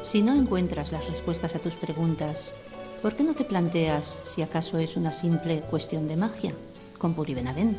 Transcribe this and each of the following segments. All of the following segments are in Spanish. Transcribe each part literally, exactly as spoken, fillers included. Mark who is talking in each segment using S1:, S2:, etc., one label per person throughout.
S1: Si no encuentras las respuestas a tus preguntas, ¿por qué no te planteas si acaso es una simple cuestión de magia? Con Puri Benavent.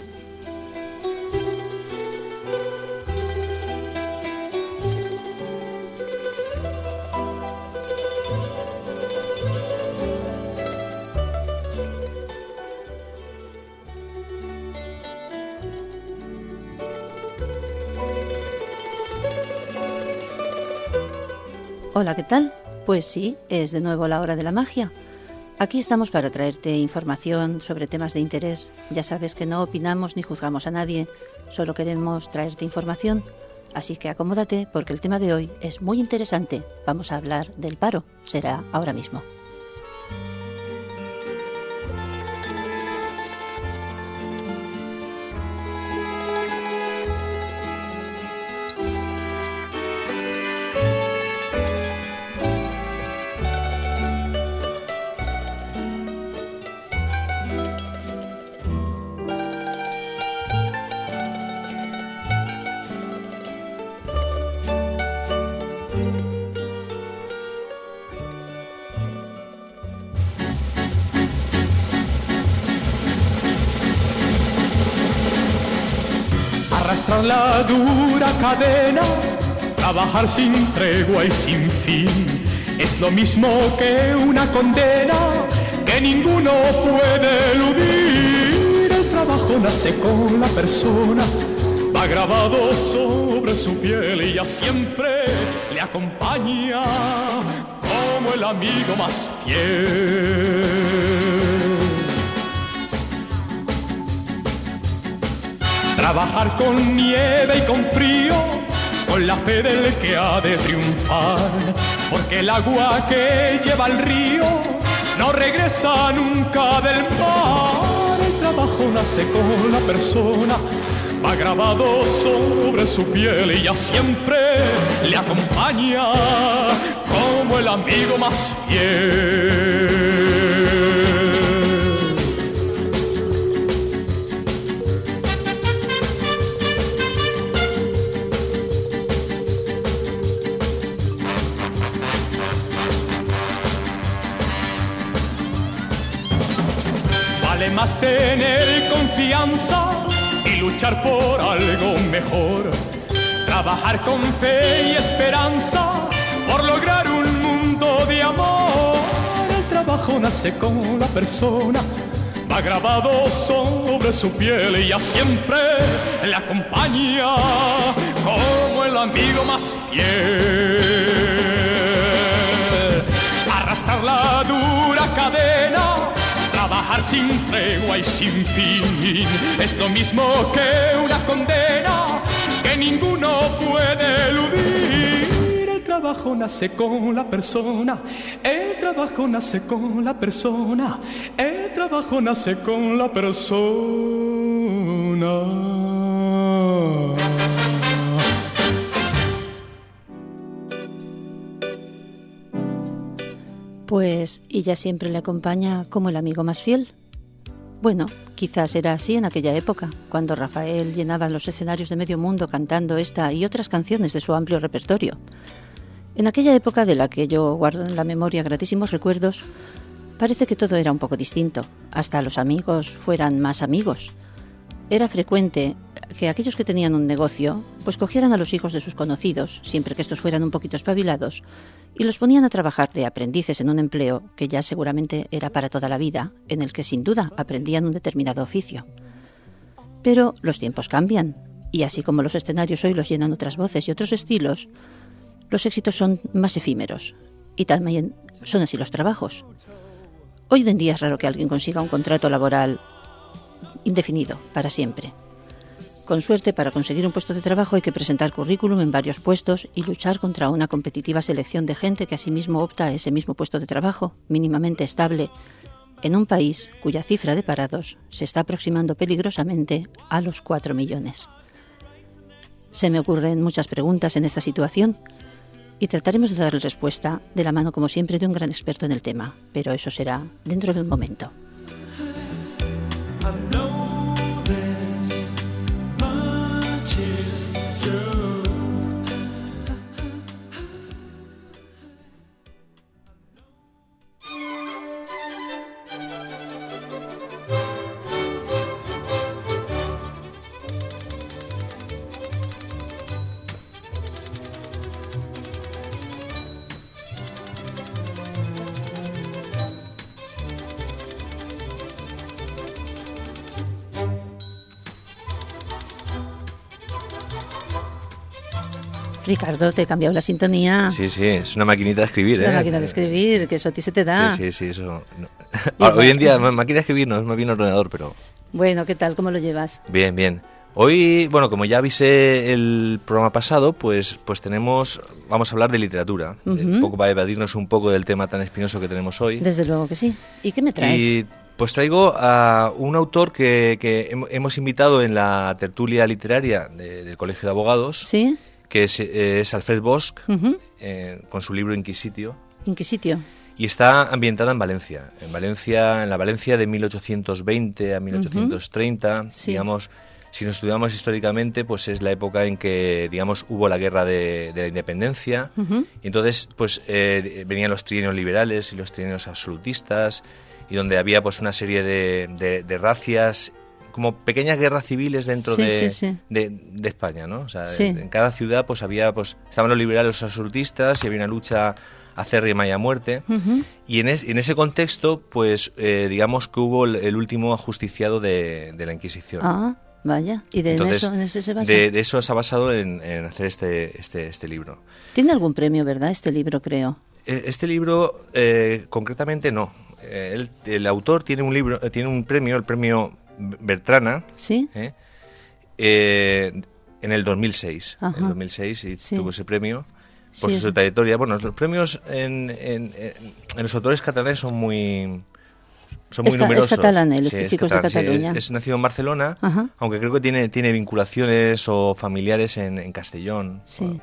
S1: Hola, ¿qué tal? Pues sí, es de nuevo la hora de la magia. Aquí estamos para traerte información sobre temas de interés. Ya sabes que no opinamos ni juzgamos a nadie, solo queremos traerte información. Así que acomódate porque el tema de hoy es muy interesante. Vamos a hablar del paro. Será ahora mismo.
S2: Arrastrar la dura cadena, trabajar sin tregua y sin fin, es lo mismo que una condena que ninguno puede eludir. El trabajo nace con la persona, va grabado sobre su piel y ya siempre le acompaña como el amigo más fiel. Trabajar con nieve y con frío, con la fe del que ha de triunfar, porque el agua que lleva el río no regresa nunca del mar. El trabajo nace con la persona, va grabado sobre su piel y ya siempre le acompaña como el amigo más fiel. Vale más tener confianza y luchar por algo mejor, trabajar con fe y esperanza por lograr un mundo de amor. El trabajo nace con la persona, va grabado sobre su piel y ya siempre le acompaña como el amigo más fiel. Arrastrar la dura cadena, trabajar sin tregua y sin fin, es lo mismo que una condena que ninguno puede eludir. El trabajo nace con la persona, el trabajo nace con la persona, el trabajo nace con la persona.
S1: Pues ella siempre le acompaña como el amigo más fiel. Bueno, quizás era así en aquella época, cuando Rafael llenaba los escenarios de medio mundo cantando esta y otras canciones de su amplio repertorio. En aquella época, de la que yo guardo en la memoria gratísimos recuerdos, parece que todo era un poco distinto. Hasta los amigos fueran más amigos. Era frecuente que aquellos que tenían un negocio pues cogieran a los hijos de sus conocidos, siempre que estos fueran un poquito espabilados, y los ponían a trabajar de aprendices en un empleo que ya seguramente era para toda la vida, en el que sin duda aprendían un determinado oficio. Pero los tiempos cambian, y así como los escenarios hoy los llenan otras voces y otros estilos, los éxitos son más efímeros, y también son así los trabajos. Hoy en día es raro que alguien consiga un contrato laboral indefinido, para siempre. Con suerte, para conseguir un puesto de trabajo hay que presentar currículum en varios puestos y luchar contra una competitiva selección de gente que asimismo opta a ese mismo puesto de trabajo, mínimamente estable, en un país cuya cifra de parados se está aproximando peligrosamente a los cuatro millones. Se me ocurren muchas preguntas en esta situación y trataremos de darle respuesta de la mano, como siempre, de un gran experto en el tema, pero eso será dentro de un momento. Ricardo, te he cambiado la sintonía.
S3: Sí, sí, es una maquinita de escribir, ¿eh?
S1: Una máquina de escribir, sí. Que eso a ti se te da.
S3: Sí, sí, sí, eso. No. Ahora, hoy en día, máquina de escribir no es más bien ordenador, pero...
S1: Bueno, ¿qué tal? ¿Cómo lo llevas?
S3: Bien, bien. Hoy, bueno, como ya avisé el programa pasado, pues pues tenemos, vamos a hablar de literatura, uh-huh. Un poco para evadirnos un poco del tema tan espinoso que tenemos hoy.
S1: Desde luego que sí. ¿Y qué me traes?
S3: Y pues traigo a un autor que, que hemos invitado en la tertulia literaria de, del Colegio de Abogados.
S1: ¿Sí?
S3: Que es, es Alfred Bosch,
S1: uh-huh.
S3: eh, con su libro Inquisitio.
S1: Inquisitio.
S3: Y está ambientada en Valencia, en Valencia, en la Valencia de mil ochocientos veinte a mil ochocientos treinta, uh-huh. Sí. Digamos, si nos estudiamos históricamente, pues es la época en que, digamos, hubo la guerra de, de la independencia, uh-huh. Y entonces, pues eh, venían los trienios liberales y los trienios absolutistas, y donde había, pues, una serie de, de, de racias, como pequeñas guerras civiles dentro
S1: sí,
S3: de,
S1: sí, sí.
S3: De, de España, ¿no? O sea,
S1: sí.
S3: en, en cada ciudad pues había, pues estaban los liberales, los absolutistas, y había una lucha acérrima y a muerte.
S1: Uh-huh.
S3: Y en, es, en ese contexto, pues eh, digamos que hubo el, el último ajusticiado de, de la Inquisición.
S1: Ah, vaya. ¿Y de
S3: Entonces,
S1: eso, en eso se basa?
S3: De, de eso se ha basado en, en hacer este, este, este libro.
S1: Tiene algún premio, ¿verdad? Este libro, creo.
S3: Este libro, eh, concretamente, no. Eh, el, el autor tiene un libro, eh, tiene un premio, el premio Bertrana,
S1: ¿sí?
S3: ¿eh? Eh, en el dos mil seis.
S1: Ajá.
S3: En el dos mil seis y
S1: sí.
S3: tuvo ese premio por
S1: sí.
S3: su trayectoria. Bueno, los premios en, en, en los autores catalanes son muy son muy
S1: es,
S3: numerosos.
S1: Es catalán él,
S3: sí,
S1: este
S3: es
S1: chico
S3: catalán,
S1: es de Cataluña.
S3: Sí, es, es nacido en Barcelona,
S1: ajá.
S3: Aunque creo que tiene, tiene vinculaciones o familiares en, en Castellón.
S1: Sí.
S3: Bueno.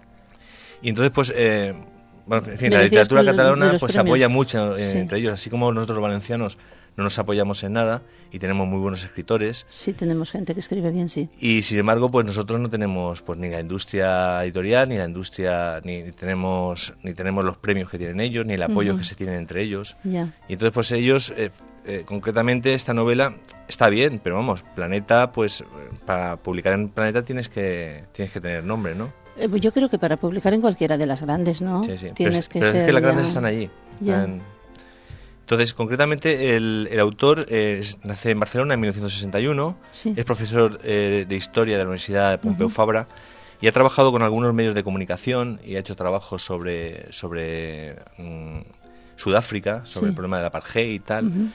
S3: Y entonces, pues... Eh, Bueno, en fin, la literatura catalana pues se apoya mucho eh, sí. entre ellos, así como nosotros los valencianos no nos apoyamos en nada y tenemos muy buenos escritores.
S1: Sí, tenemos gente que escribe bien, sí.
S3: Y sin embargo, pues nosotros no tenemos pues ni la industria editorial, ni la industria, ni, ni tenemos ni tenemos los premios que tienen ellos, ni el apoyo uh-huh. que se tienen entre ellos.
S1: Yeah.
S3: Y entonces, pues ellos, eh, eh, concretamente esta novela está bien, pero vamos, Planeta, pues para publicar en Planeta tienes que tienes que tener nombre, ¿no?
S1: Yo creo que para publicar en cualquiera de las grandes, ¿no?
S3: Sí, sí.
S1: Tienes
S3: pero,
S1: que
S3: pero
S1: ser
S3: es que las
S1: ya...
S3: grandes están allí. Están... Entonces, concretamente, el, el autor eh, nace en Barcelona en mil novecientos sesenta y uno,
S1: sí.
S3: Es profesor eh, de Historia de la Universidad de Pompeu uh-huh. Fabra y ha trabajado con algunos medios de comunicación y ha hecho trabajos sobre, sobre um, Sudáfrica, sobre sí. el problema del apartheid y tal. Uh-huh.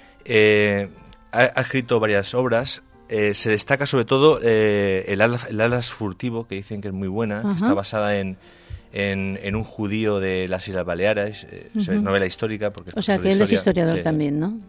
S3: Eh, ha, ha escrito varias obras. Eh, se destaca sobre todo eh, el, Atlas, el Atlas furtivo, que dicen que es muy buena, uh-huh. que está basada en, en, en un judío de las Islas Baleares, eh, uh-huh. novela histórica. Porque es
S1: o sea, que él es historiador sí. también, ¿no?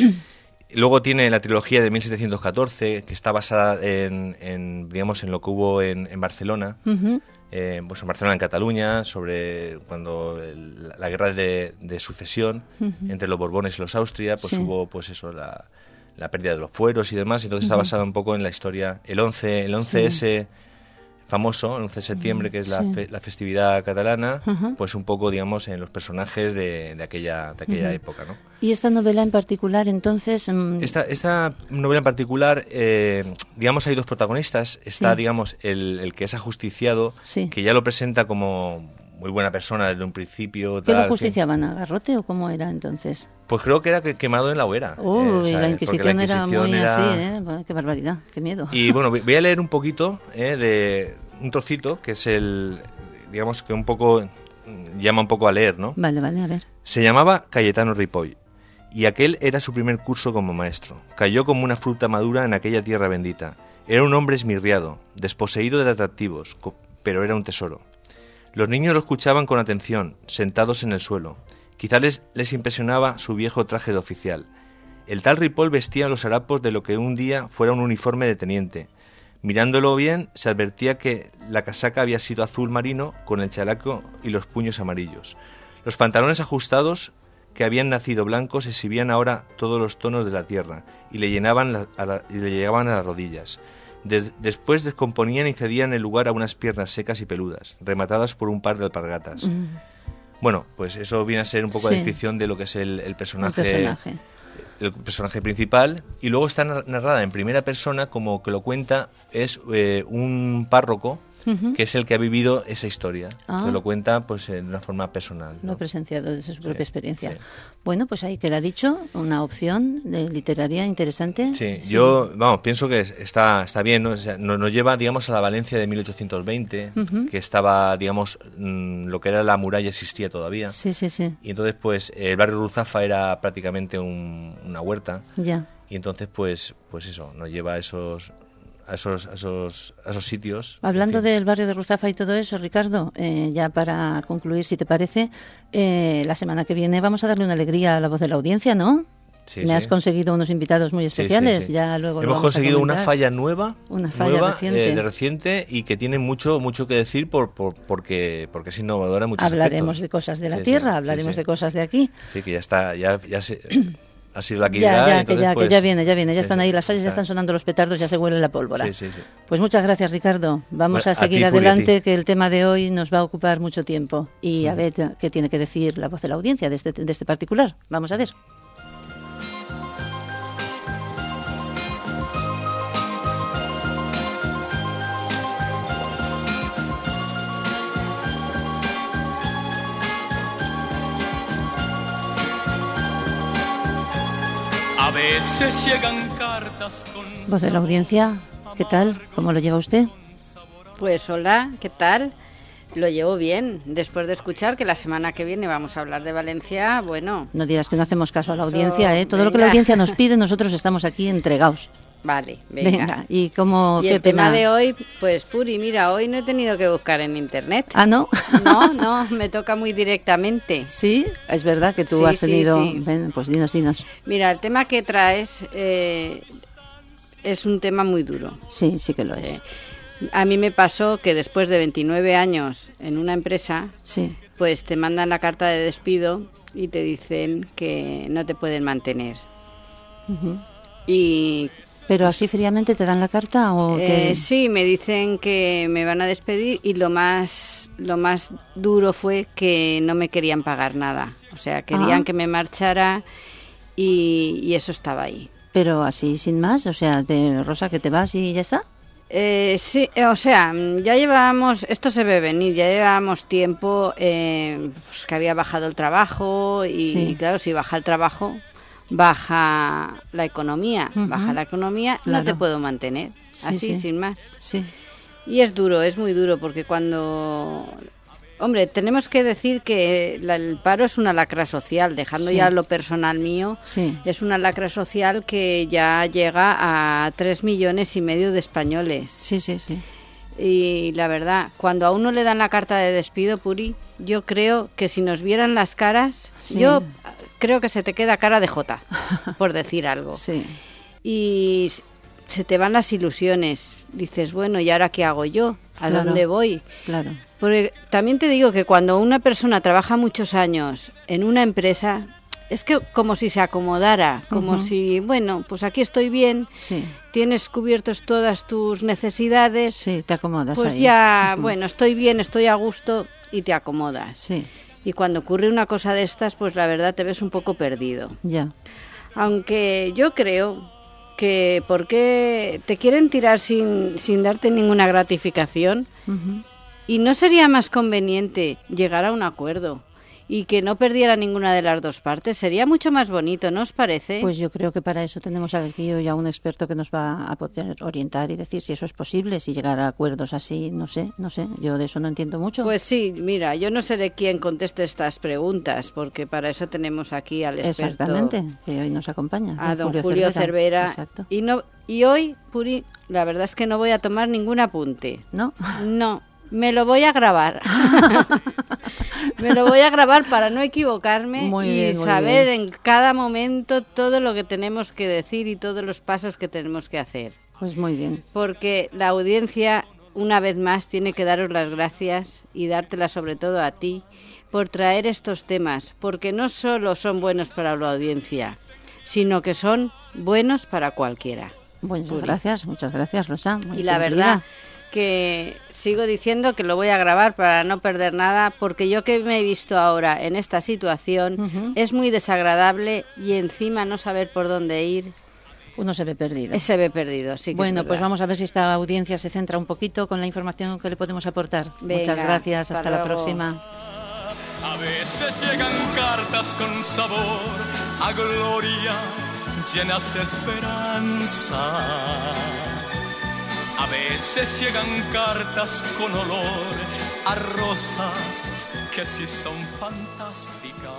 S3: Luego tiene la trilogía de mil setecientos catorce, que está basada en, en digamos, en lo que hubo en, en Barcelona,
S1: uh-huh.
S3: eh, pues en Barcelona, en Cataluña, sobre cuando el, la guerra de, de sucesión uh-huh. entre los Borbones y los Austria, pues sí. hubo, pues eso, la... la pérdida de los fueros y demás, entonces uh-huh. está basado un poco en la historia, el once, el once ese sí. famoso, el once de septiembre, que es la, sí. fe, la festividad catalana, uh-huh. pues un poco, digamos, en los personajes de, de aquella, de aquella uh-huh. época, ¿no?
S1: ¿Y esta novela en particular, entonces...? Um...
S3: Esta, esta novela en particular, eh, digamos, hay dos protagonistas, está, sí. digamos, el, el que es ajusticiado,
S1: sí.
S3: que ya lo presenta como... muy buena persona desde un principio.
S1: ¿Qué
S3: tal,
S1: lo justiciaban? ¿A garrote o cómo era entonces?
S3: Pues creo que era quemado en la hoguera.
S1: Uy,
S3: eh,
S1: la, Inquisición
S3: la Inquisición
S1: era muy
S3: era...
S1: así, ¿eh? Qué barbaridad, qué miedo.
S3: Y bueno, voy a leer un poquito eh, de un trocito, que es el, digamos que un poco, llama un poco a leer, ¿no?
S1: Vale, vale, a ver.
S3: Se llamaba Cayetano Ripoll, y aquel era su primer curso como maestro. Cayó como una fruta madura en aquella tierra bendita. Era un hombre esmirriado, desposeído de atractivos, pero era un tesoro. Los niños lo escuchaban con atención, sentados en el suelo. Quizá les, les impresionaba su viejo traje de oficial. El tal Ripoll vestía los harapos de lo que un día fuera un uniforme de teniente. Mirándolo bien, se advertía que la casaca había sido azul marino con el chaleco y los puños amarillos. Los pantalones ajustados, que habían nacido blancos, exhibían ahora todos los tonos de la tierra y le, llenaban la, a la, y le llegaban a las rodillas. Des, después descomponían y cedían el lugar a unas piernas secas y peludas, rematadas por un par de alpargatas. Mm. Bueno, pues eso viene a ser un poco sí. la descripción de lo que es el, el personaje,
S1: el personaje.
S3: El personaje principal, y luego está narrada en primera persona, como que lo cuenta, es eh, un párroco
S1: Uh-huh.
S3: que es el que ha vivido esa historia,
S1: Ah.
S3: que lo cuenta pues de una forma personal,
S1: Lo
S3: ¿no?
S1: ha presenciado desde su propia
S3: Sí,
S1: experiencia.
S3: sí.
S1: Bueno, pues ahí queda dicho, una opción de literaria interesante.
S3: Sí, yo, vamos, pienso que está, está bien, ¿no? O sea, nos, nos lleva, digamos, a la Valencia de mil ochocientos veinte,
S1: Ujú.
S3: que estaba, digamos, mm, lo que era la muralla existía todavía.
S1: Sí, sí, sí,
S3: Y entonces, pues, el barrio Ruzafa era prácticamente un- una huerta.
S1: ya.
S3: Y entonces, pues, pues eso, nos lleva a esos, a esos, a esos, a esos sitios.
S1: Hablando
S3: En fin.
S1: del barrio de Ruzafa y todo eso, Ricardo, eh, ya para concluir, si te parece, eh, la semana que viene vamos a darle una alegría a la voz de la audiencia, ¿no?
S3: Sí,
S1: Me
S3: sí.
S1: has conseguido unos invitados muy
S3: Sí, sí,
S1: especiales,
S3: sí.
S1: ya luego lo
S3: Hemos
S1: vamos a
S3: conseguido una
S1: comentar.
S3: falla nueva,
S1: Una falla
S3: nueva,
S1: reciente.
S3: eh, de reciente y que tiene mucho mucho que decir por, por porque porque es innovadora en muchos
S1: Hablaremos
S3: aspectos.
S1: de cosas de la
S3: Sí, sí,
S1: tierra,
S3: sí,
S1: hablaremos
S3: sí.
S1: de cosas de aquí.
S3: Sí, que ya está, ya, ya se, ha sido la
S1: Ya,
S3: actividad.
S1: ya,
S3: y
S1: que
S3: entonces,
S1: ya,
S3: pues,
S1: que ya viene, ya viene, ya
S3: sí,
S1: están
S3: sí,
S1: ahí las fallas, ya
S3: está.
S1: están sonando los petardos, ya se huele la pólvora.
S3: Sí, sí, sí.
S1: Pues muchas gracias, Ricardo. Vamos
S3: Bueno,
S1: a seguir
S3: a ti, Puri, a
S1: adelante,
S3: ti.
S1: que el tema de hoy nos va a ocupar mucho tiempo. Y a ver qué tiene que decir la voz de la audiencia de este, de este particular. Vamos a ver.
S2: A veces llegan cartas con
S1: Voz de la audiencia, ¿qué tal? ¿Cómo lo lleva usted?
S4: Pues hola, ¿qué tal? Lo llevo bien, después de escuchar que la semana que viene vamos a hablar de Valencia, bueno,
S1: No dirás que no hacemos caso a la
S4: Eso,
S1: audiencia, ¿eh? Todo lo que la
S4: venga.
S1: audiencia nos pide, nosotros estamos aquí entregados.
S4: vale, venga.
S1: Venga, y como...
S4: Y
S1: qué
S4: el tema
S1: pena.
S4: de hoy, pues Puri, mira, hoy no he tenido que buscar en internet.
S1: Ah, ¿no?
S4: No, no, me toca muy directamente.
S1: Sí, es verdad que tú
S4: Sí,
S1: has
S4: sí,
S1: tenido...
S4: sí.
S1: Ven, pues dinos, dinos.
S4: Mira, el tema que traes eh, es un tema muy duro.
S1: Sí, sí que lo es.
S4: Eh, A mí me pasó que después de veintinueve años en una empresa,
S1: Sí.
S4: pues te mandan la carta de despido y te dicen que no te pueden mantener.
S1: Ujú.
S4: Y
S1: ¿Pero así fríamente te dan la carta o qué?
S4: eh, sí, me dicen que me van a despedir y lo más lo más duro fue que no me querían pagar nada. O sea, querían
S1: Ah.
S4: que me marchara y, y eso estaba ahí.
S1: Pero así sin más, o sea, de Rosa, que te vas y ya está.
S4: Eh, sí, eh, o sea, mm, ya llevábamos, esto se ve venir, ya llevábamos tiempo eh, pues, que había bajado el trabajo y,
S1: Sí.
S4: claro, si baja el trabajo, baja la economía,
S1: Ujú.
S4: baja la economía, no
S1: Claro.
S4: te puedo mantener,
S1: Sí,
S4: así,
S1: sí.
S4: sin más.
S1: Sí.
S4: Y es duro, es muy duro, porque cuando... Hombre, tenemos que decir que la- el paro es una lacra social, dejando
S1: Sí.
S4: ya lo personal mío,
S1: Sí.
S4: es una lacra social que ya llega a tres millones y medio de españoles.
S1: Sí, sí, sí.
S4: Y la verdad, cuando a uno le dan la carta de despido, Puri, yo creo que si nos vieran las caras,
S1: Sí.
S4: yo creo que se te queda cara de jota, por decir algo.
S1: Sí.
S4: Y s- se te van las ilusiones. Dices, bueno, ¿y ahora qué hago yo? ¿A
S1: Claro.
S4: dónde voy?
S1: Claro.
S4: Porque también te digo que cuando una persona trabaja muchos años en una empresa, es que como si se acomodara, como
S1: Ujú.
S4: si, bueno, pues aquí estoy bien,
S1: Sí.
S4: tienes cubiertos todas tus necesidades,
S1: Sí, te acomodas
S4: pues
S1: ahí.
S4: ya,
S1: Ujú.
S4: bueno, estoy bien, estoy a gusto y te acomodas.
S1: Sí,
S4: Y cuando ocurre una cosa de estas, pues la verdad te ves un poco perdido.
S1: ya.
S4: Aunque yo creo que porque te quieren tirar sin, sin darte ninguna gratificación,
S1: Ujú.
S4: y no sería más conveniente llegar a un acuerdo y que no perdiera ninguna de las dos partes, sería mucho más bonito, ¿no os parece?
S1: Pues yo creo que para eso tenemos aquí hoy a un experto que nos va a poder orientar y decir si eso es posible, si llegar a acuerdos así, no sé, no sé, yo de eso no entiendo mucho.
S4: Pues sí, mira, yo no seré quien conteste estas preguntas, porque para eso tenemos aquí al experto.
S1: Exactamente, que hoy nos acompaña.
S4: A don Julio, Cervera.
S1: Exacto.
S4: Y, no, y hoy, Puri, la verdad es que no voy a tomar ningún apunte.
S1: ¿No?
S4: No, me lo voy a grabar. Me lo voy a grabar para no equivocarme
S1: Muy
S4: y
S1: bien, muy
S4: saber
S1: bien.
S4: en cada momento todo lo que tenemos que decir y todos los pasos que tenemos que hacer.
S1: Pues muy bien.
S4: Porque la audiencia, una vez más, tiene que daros las gracias y dártelas sobre todo a ti por traer estos temas, porque no solo son buenos para la audiencia, sino que son buenos para cualquiera.
S1: Muchas
S4: Puri.
S1: gracias, muchas gracias, Rosa. muy
S4: Y la
S1: querida.
S4: verdad que sigo diciendo que lo voy a grabar para no perder nada, porque yo que me he visto ahora en esta situación
S1: Ujú.
S4: es muy desagradable y encima no saber por dónde ir.
S1: Uno se ve perdido.
S4: Se ve perdido, sí. Que
S1: bueno,
S4: es
S1: pues vamos a ver si esta audiencia se centra un poquito con la información que le podemos aportar.
S4: Venga,
S1: muchas gracias, hasta, hasta la próxima.
S2: A veces llegan cartas con sabor a gloria, llenas de esperanza. A veces llegan cartas con olor a rosas que sí son fantásticas.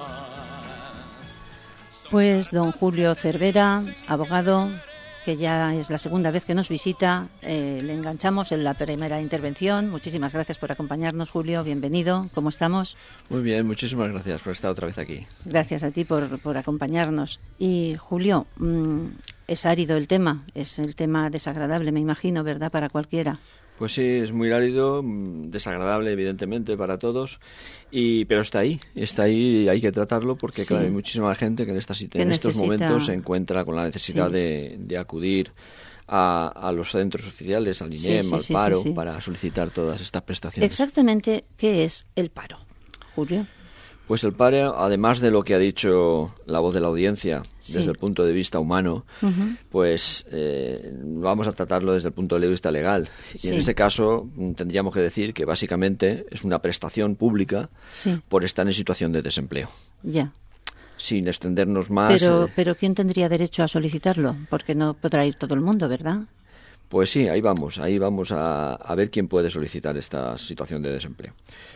S1: Pues don Julio Cervera, abogado, que ya es la segunda vez que nos visita, eh, le enganchamos en la primera intervención. Muchísimas gracias por acompañarnos, Julio, bienvenido, ¿cómo estamos?
S5: Muy bien, muchísimas gracias por estar otra vez aquí.
S1: Gracias a ti por, por acompañarnos. Y Julio, mmm, es árido el tema, es el tema desagradable, me imagino, ¿verdad?, para cualquiera.
S5: Pues sí, es muy árido, desagradable evidentemente para todos, y pero está ahí, está ahí y hay que tratarlo porque sí. Claro, hay muchísima gente que en, esta, que en estos necesita... momentos se encuentra con la necesidad sí. de, de acudir a, a los centros oficiales, al INEM, sí, sí, al sí, paro, sí, sí. para solicitar todas estas prestaciones.
S1: Exactamente, ¿qué es el paro, Julio?
S5: Pues el paro, además de lo que ha dicho la voz de la audiencia, sí. desde el punto de vista humano, uh-huh. pues eh, vamos a tratarlo desde el punto de vista legal. Sí. Y en ese caso tendríamos que decir que básicamente es una prestación pública sí. por estar en situación de desempleo.
S1: Ya.
S5: Sin extendernos más.
S1: Pero,
S5: eh,
S1: pero ¿quién tendría derecho a solicitarlo? Porque no podrá ir todo el mundo, ¿verdad?
S5: Pues sí, ahí vamos, ahí vamos a, a ver quién puede solicitar esta situación de desempleo.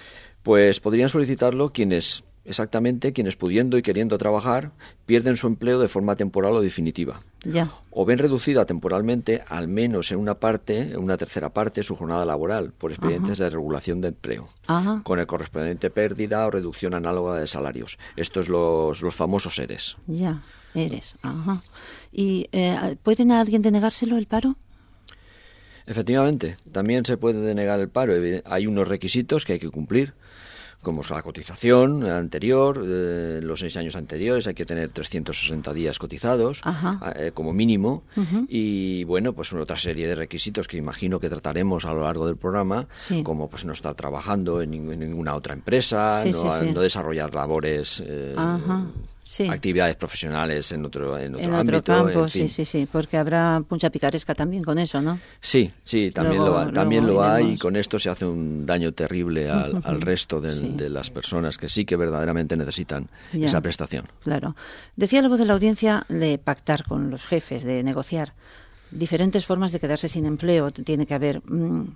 S5: Pues podrían solicitarlo quienes, exactamente, quienes pudiendo y queriendo trabajar, pierden su empleo de forma temporal o definitiva.
S1: Ya. O
S5: ven reducida temporalmente, al menos en una parte, en una tercera parte, su jornada laboral, por expedientes Ajá. de regulación de empleo,
S1: Ajá.
S5: con el correspondiente pérdida o reducción análoga de salarios. Estos los, los famosos ERES.
S1: Ya, ERES. Ajá. ¿Y eh, pueden a alguien denegárselo el paro?
S5: Efectivamente, también se puede denegar el paro. Hay unos requisitos que hay que cumplir, como es la cotización anterior, eh, los seis años anteriores, hay que tener trescientos sesenta días cotizados eh, como mínimo, uh-huh. y bueno, pues una otra serie de requisitos que imagino que trataremos a lo largo del programa,
S1: sí.
S5: como pues no estar trabajando en, en ninguna otra empresa,
S1: sí,
S5: no,
S1: sí, sí.
S5: no desarrollar labores, eh,
S1: sí.
S5: actividades profesionales en otro en otro
S1: en
S5: ámbito.
S1: Otro campo,
S5: en fin.
S1: sí, sí, sí, porque habrá puncha picaresca también con eso, ¿no?
S5: Sí, sí, también
S1: luego,
S5: lo, también lo hay
S1: iremos.
S5: Y con esto se hace un daño terrible al, uh-huh. al resto de, sí. de las personas que sí que verdaderamente necesitan
S1: ya,
S5: esa prestación.
S1: Claro. Decía la voz de la audiencia de pactar con los jefes, de negociar. Diferentes formas de quedarse sin empleo tiene que haber.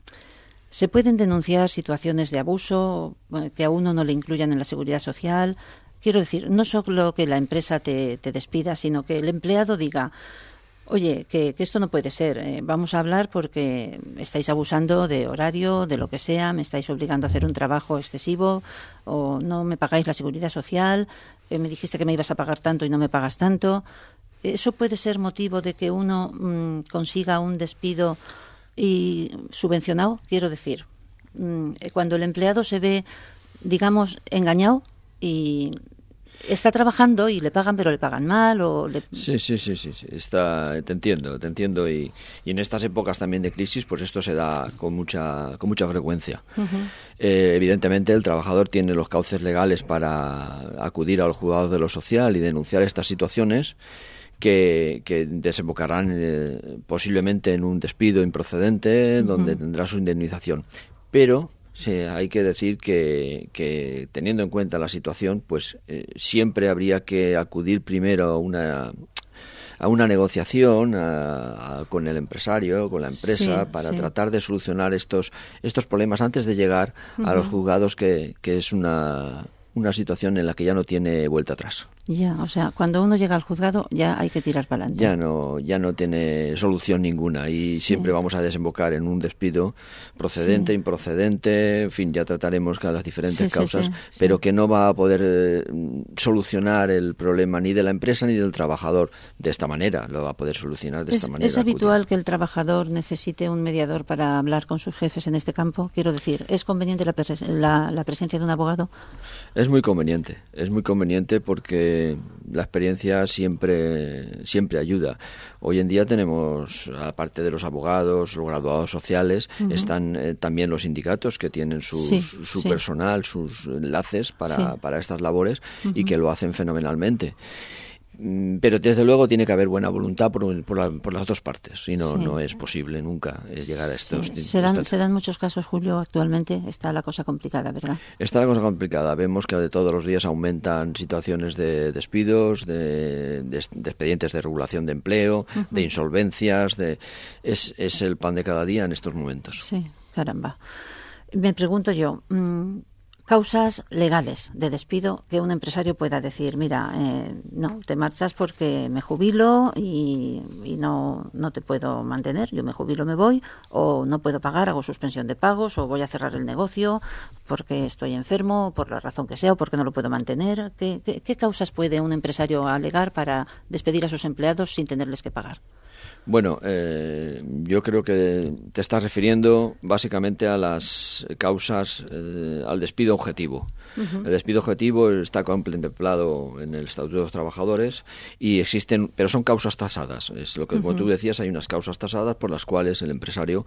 S1: Se pueden denunciar situaciones de abuso que a uno no le incluyan en la seguridad social. Quiero decir, no solo que la empresa te, te despida, sino que el empleado diga: oye, que, que esto no puede ser, eh, vamos a hablar porque estáis abusando de horario, de lo que sea, me estáis obligando a hacer un trabajo excesivo, o no me pagáis la seguridad social, eh, me dijiste que me ibas a pagar tanto y no me pagas tanto. ¿Eso puede ser motivo de que uno mmm, consiga un despido y subvencionado? Quiero decir, mmm, cuando el empleado se ve, digamos, engañado y está trabajando y le pagan, pero le pagan mal o le...
S5: Sí, sí, sí, sí, sí. Está, te entiendo, te entiendo y, y en estas épocas también de crisis, pues esto se da con mucha, con mucha frecuencia. Uh-huh. Eh, evidentemente el trabajador tiene los cauces legales para acudir a los juzgados de lo social y denunciar estas situaciones que, que desembocarán eh, posiblemente en un despido improcedente, uh-huh. donde tendrá su indemnización. Pero sí, hay que decir que, que teniendo en cuenta la situación, pues eh, siempre habría que acudir primero a una a una negociación a, a, con el empresario, con la empresa, sí, para sí. tratar de solucionar estos estos problemas antes de llegar uh-huh. a los juzgados, que, que es una una situación en la que ya no tiene vuelta atrás.
S1: Ya, o sea, cuando uno llega al juzgado ya hay que tirar para adelante.
S5: Ya no, ya no tiene solución ninguna y sí. siempre vamos a desembocar en un despido procedente, sí. improcedente, en fin, ya trataremos las diferentes sí, causas, sí, sí, pero sí. que no va a poder eh, solucionar el problema ni de la empresa ni del trabajador de esta manera, lo va a poder solucionar de
S1: ¿Es,
S5: esta manera.
S1: ¿Es habitual que el trabajador necesite un mediador para hablar con sus jefes en este campo? Quiero decir, ¿es conveniente la, pres- la, la presencia de un abogado?
S5: Es muy conveniente, es muy conveniente porque la experiencia siempre siempre ayuda. Hoy en día tenemos, aparte de los abogados, los graduados sociales, uh-huh. están eh, también los sindicatos que tienen sus, sí, su sí. personal, sus enlaces para, sí. para estas labores uh-huh. y que lo hacen fenomenalmente. Pero desde luego tiene que haber buena voluntad por, por, la, por las dos partes, si no,
S1: sí.
S5: no es posible nunca llegar a estos...
S1: Sí. Se, dan,
S5: estas...
S1: se dan muchos casos, Julio, actualmente está la cosa complicada, ¿verdad?
S5: Está la cosa complicada. Vemos que de todos los días aumentan situaciones de despidos, de, de, de expedientes de regulación de empleo, uh-huh. de insolvencias, de es, es el pan de cada día en estos momentos.
S1: Sí, caramba. Me pregunto yo... Mmm, causas legales de despido que un empresario pueda decir, mira, eh, no, te marchas porque me jubilo y, y no, no te puedo mantener, yo me jubilo, me voy, o no puedo pagar, hago suspensión de pagos, o voy a cerrar el negocio porque estoy enfermo, por la razón que sea, o porque no lo puedo mantener. ¿Qué, qué, qué causas puede un empresario alegar para despedir a sus empleados sin tenerles que pagar?
S5: Bueno, eh, yo creo que te estás refiriendo básicamente a las causas, eh, al despido objetivo. Uh-huh. El despido objetivo está contemplado en el Estatuto de los Trabajadores y existen, pero son causas tasadas. Es lo que, uh-huh. como tú decías, hay unas causas tasadas por las cuales el empresario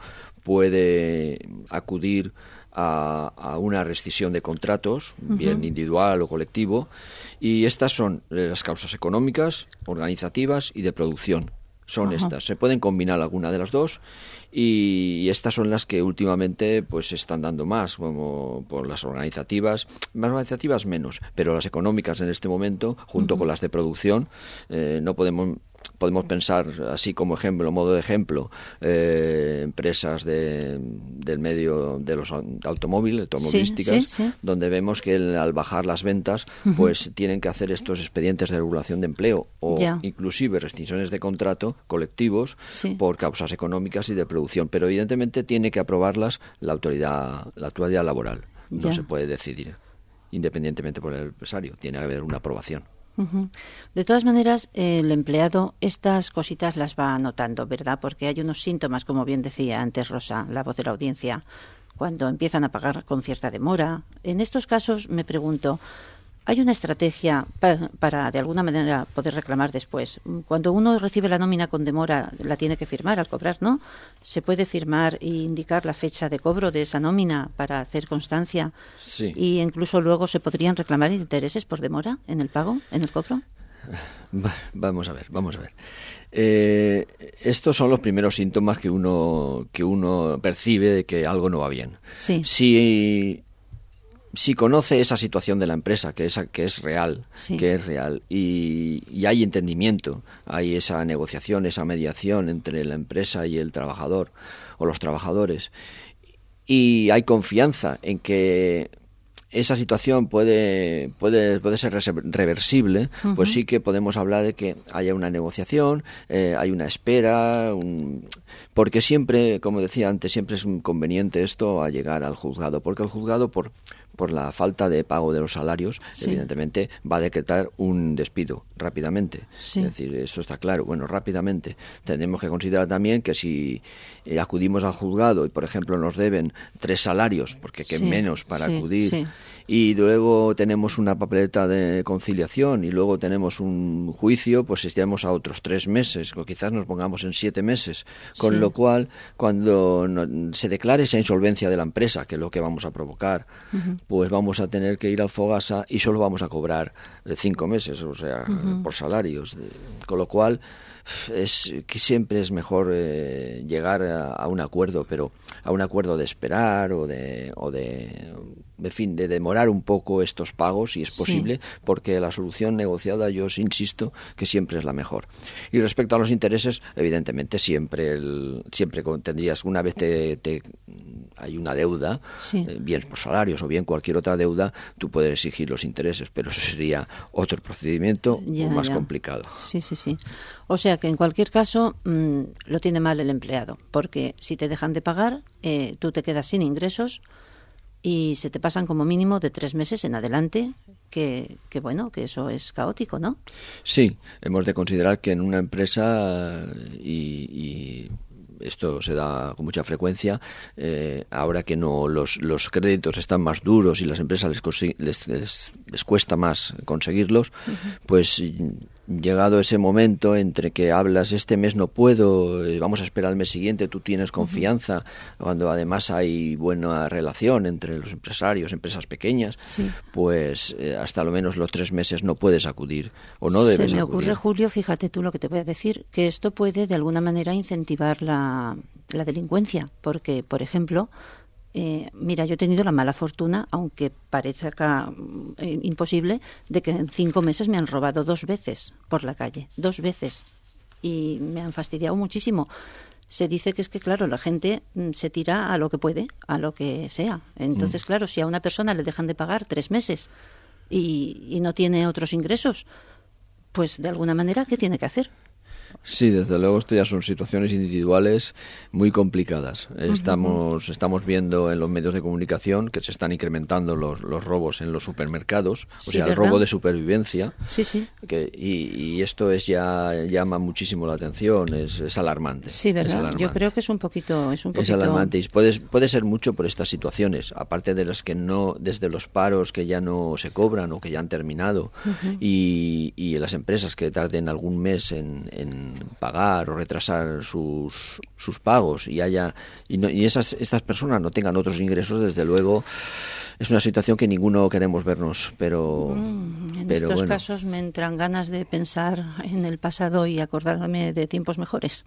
S5: puede acudir a, a una rescisión de contratos, uh-huh. bien individual o colectivo, y estas son las causas económicas, organizativas y de producción. Son Ajá. estas. Se pueden combinar alguna de las dos y estas son las que últimamente pues se están dando más, como por las organizativas, más organizativas menos, pero las económicas en este momento, junto uh-huh. con las de producción, eh, no podemos... Podemos pensar, así como ejemplo, modo de ejemplo, eh, empresas de, del medio de los automóviles, automovilísticas, sí, sí, sí. donde vemos que el, al bajar las ventas, uh-huh. pues tienen que hacer estos expedientes de regulación de empleo o yeah. inclusive restricciones de contrato colectivos sí. por causas económicas y de producción. Pero evidentemente tiene que aprobarlas la autoridad, la autoridad laboral. No yeah. se puede decidir independientemente por el empresario. Tiene que haber una aprobación.
S1: Uh-huh. De todas maneras, eh, el empleado estas cositas las va notando, ¿verdad? Porque hay unos síntomas, como bien decía antes Rosa, la voz de la audiencia, cuando empiezan a pagar con cierta demora. En estos casos me pregunto, ¿hay una estrategia pa- para de alguna manera poder reclamar después? Cuando uno recibe la nómina con demora, la tiene que firmar al cobrar, ¿no? ¿Se puede firmar e indicar la fecha de cobro de esa nómina para hacer constancia?
S5: Sí.
S1: Y incluso luego se podrían reclamar intereses por demora en el pago, en el cobro.
S5: Vamos a ver, vamos a ver. Eh, estos son los primeros síntomas que uno que uno percibe de que algo no va bien.
S1: Sí.
S5: Si Si conoce esa situación de la empresa, que es, que es real,
S1: sí.
S5: que es real, y, y hay entendimiento, hay esa negociación, esa mediación entre la empresa y el trabajador o los trabajadores, y hay confianza en que esa situación puede puede puede ser reversible, uh-huh. pues sí que podemos hablar de que haya una negociación, eh, hay una espera, un, porque siempre, como decía antes, siempre es conveniente esto a llegar al juzgado, porque el juzgado por por la falta de pago de los salarios, sí. evidentemente va a decretar un despido rápidamente.
S1: Sí.
S5: Es decir, eso está claro. Bueno, rápidamente. Tenemos que considerar también que si eh, acudimos al juzgado y, por ejemplo, nos deben tres salarios, porque que sí. menos para sí. acudir, sí. y luego tenemos una papeleta de conciliación y luego tenemos un juicio, pues estaremos a otros tres meses, o quizás nos pongamos en siete meses. Con sí. lo cual, cuando no, se declare esa insolvencia de la empresa, que es lo que vamos a provocar, uh-huh. pues vamos a tener que ir al Fogasa y solo vamos a cobrar cinco meses, o sea, uh-huh. por salarios. Con lo cual, es que siempre es mejor eh, llegar a, a un acuerdo, pero a un acuerdo de esperar o de, o de, de fin, de demorar un poco estos pagos, si es posible, sí. porque la solución negociada, yo os insisto, que siempre es la mejor. Y respecto a los intereses, evidentemente siempre el, siempre tendrías, una vez te, te hay una deuda, sí. eh, bien por salarios o bien cualquier otra deuda, tú puedes exigir los intereses, pero eso sería otro procedimiento ya, más ya. complicado.
S1: Sí, sí, sí. O sea que en cualquier caso mmm, lo tiene mal el empleado, porque si te dejan de pagar, eh, tú te quedas sin ingresos y se te pasan como mínimo de tres meses en adelante, que, que bueno, que eso es caótico, ¿no?
S5: Sí, hemos de considerar que en una empresa y... y esto se da con mucha frecuencia, eh, ahora que no los, los créditos están más duros y las empresas les, les, les, les cuesta más conseguirlos, uh-huh. pues llegado ese momento entre que hablas, este mes no puedo, eh, vamos a esperar al mes siguiente, tú tienes confianza, uh-huh. cuando además hay buena relación entre los empresarios, empresas pequeñas, sí. pues eh, hasta lo menos los tres meses no puedes acudir o no debes acudir.
S1: Se me ocurre, Julio, fíjate tú lo que te voy a decir, que esto puede de alguna manera incentivar la, la delincuencia, porque, por ejemplo, Eh, mira, yo he tenido la mala fortuna, aunque parezca eh, imposible, de que en cinco meses me han robado dos veces por la calle, dos veces, y me han fastidiado muchísimo. Se dice que es que, claro, la gente mm, se tira a lo que puede, a lo que sea. Entonces, mm. claro, si a una persona le dejan de pagar tres meses y, y no tiene otros ingresos, pues de alguna manera, ¿qué tiene que hacer?
S5: Sí, desde luego esto ya son situaciones individuales muy complicadas. Estamos uh-huh. estamos viendo en los medios de comunicación que se están incrementando los, los robos en los supermercados, o
S1: sí,
S5: sea,
S1: ¿verdad?
S5: el robo de supervivencia.
S1: Sí, sí.
S5: Que, y, y esto es ya llama muchísimo la atención, es, es alarmante.
S1: Sí, ¿verdad?
S5: Es alarmante.
S1: Yo creo que es un poquito... Es, un poquito...
S5: es alarmante y puede, puede ser mucho por estas situaciones, aparte de las que no, desde los paros que ya no se cobran o que ya han terminado, uh-huh. y, y las empresas que tarden algún mes en, en pagar o retrasar sus sus pagos y haya y, no, y esas estas personas no tengan otros ingresos, desde luego es una situación que ninguno queremos vernos, pero
S1: mm, en
S5: pero
S1: estos
S5: bueno.
S1: casos me entran ganas de pensar en el pasado y acordarme de tiempos mejores.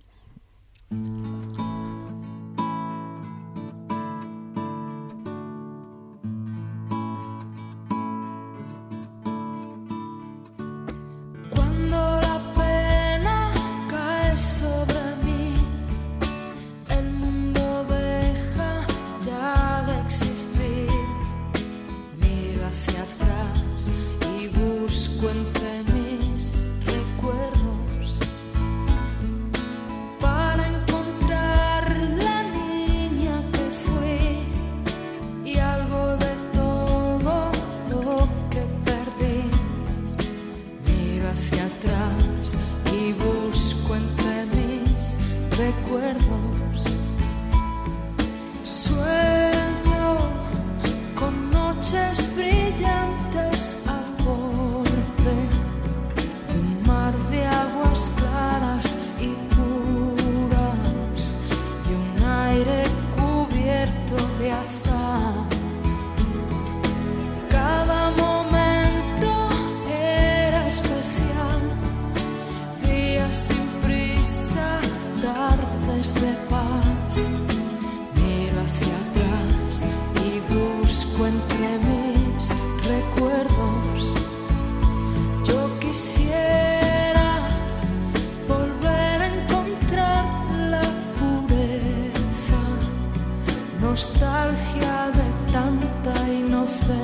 S6: Nostalgia de tanta inocencia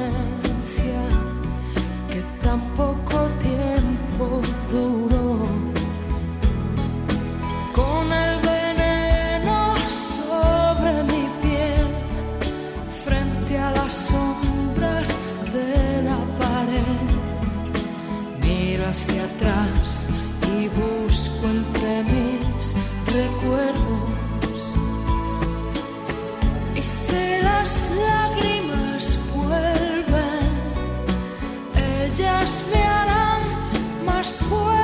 S6: que tan poco tiempo duró. Con el veneno sobre mi piel, frente a las sombras de la pared, miro hacia atrás y busco entre mis recuerdos. Y si las lágrimas vuelven, ellas me harán más fuerte.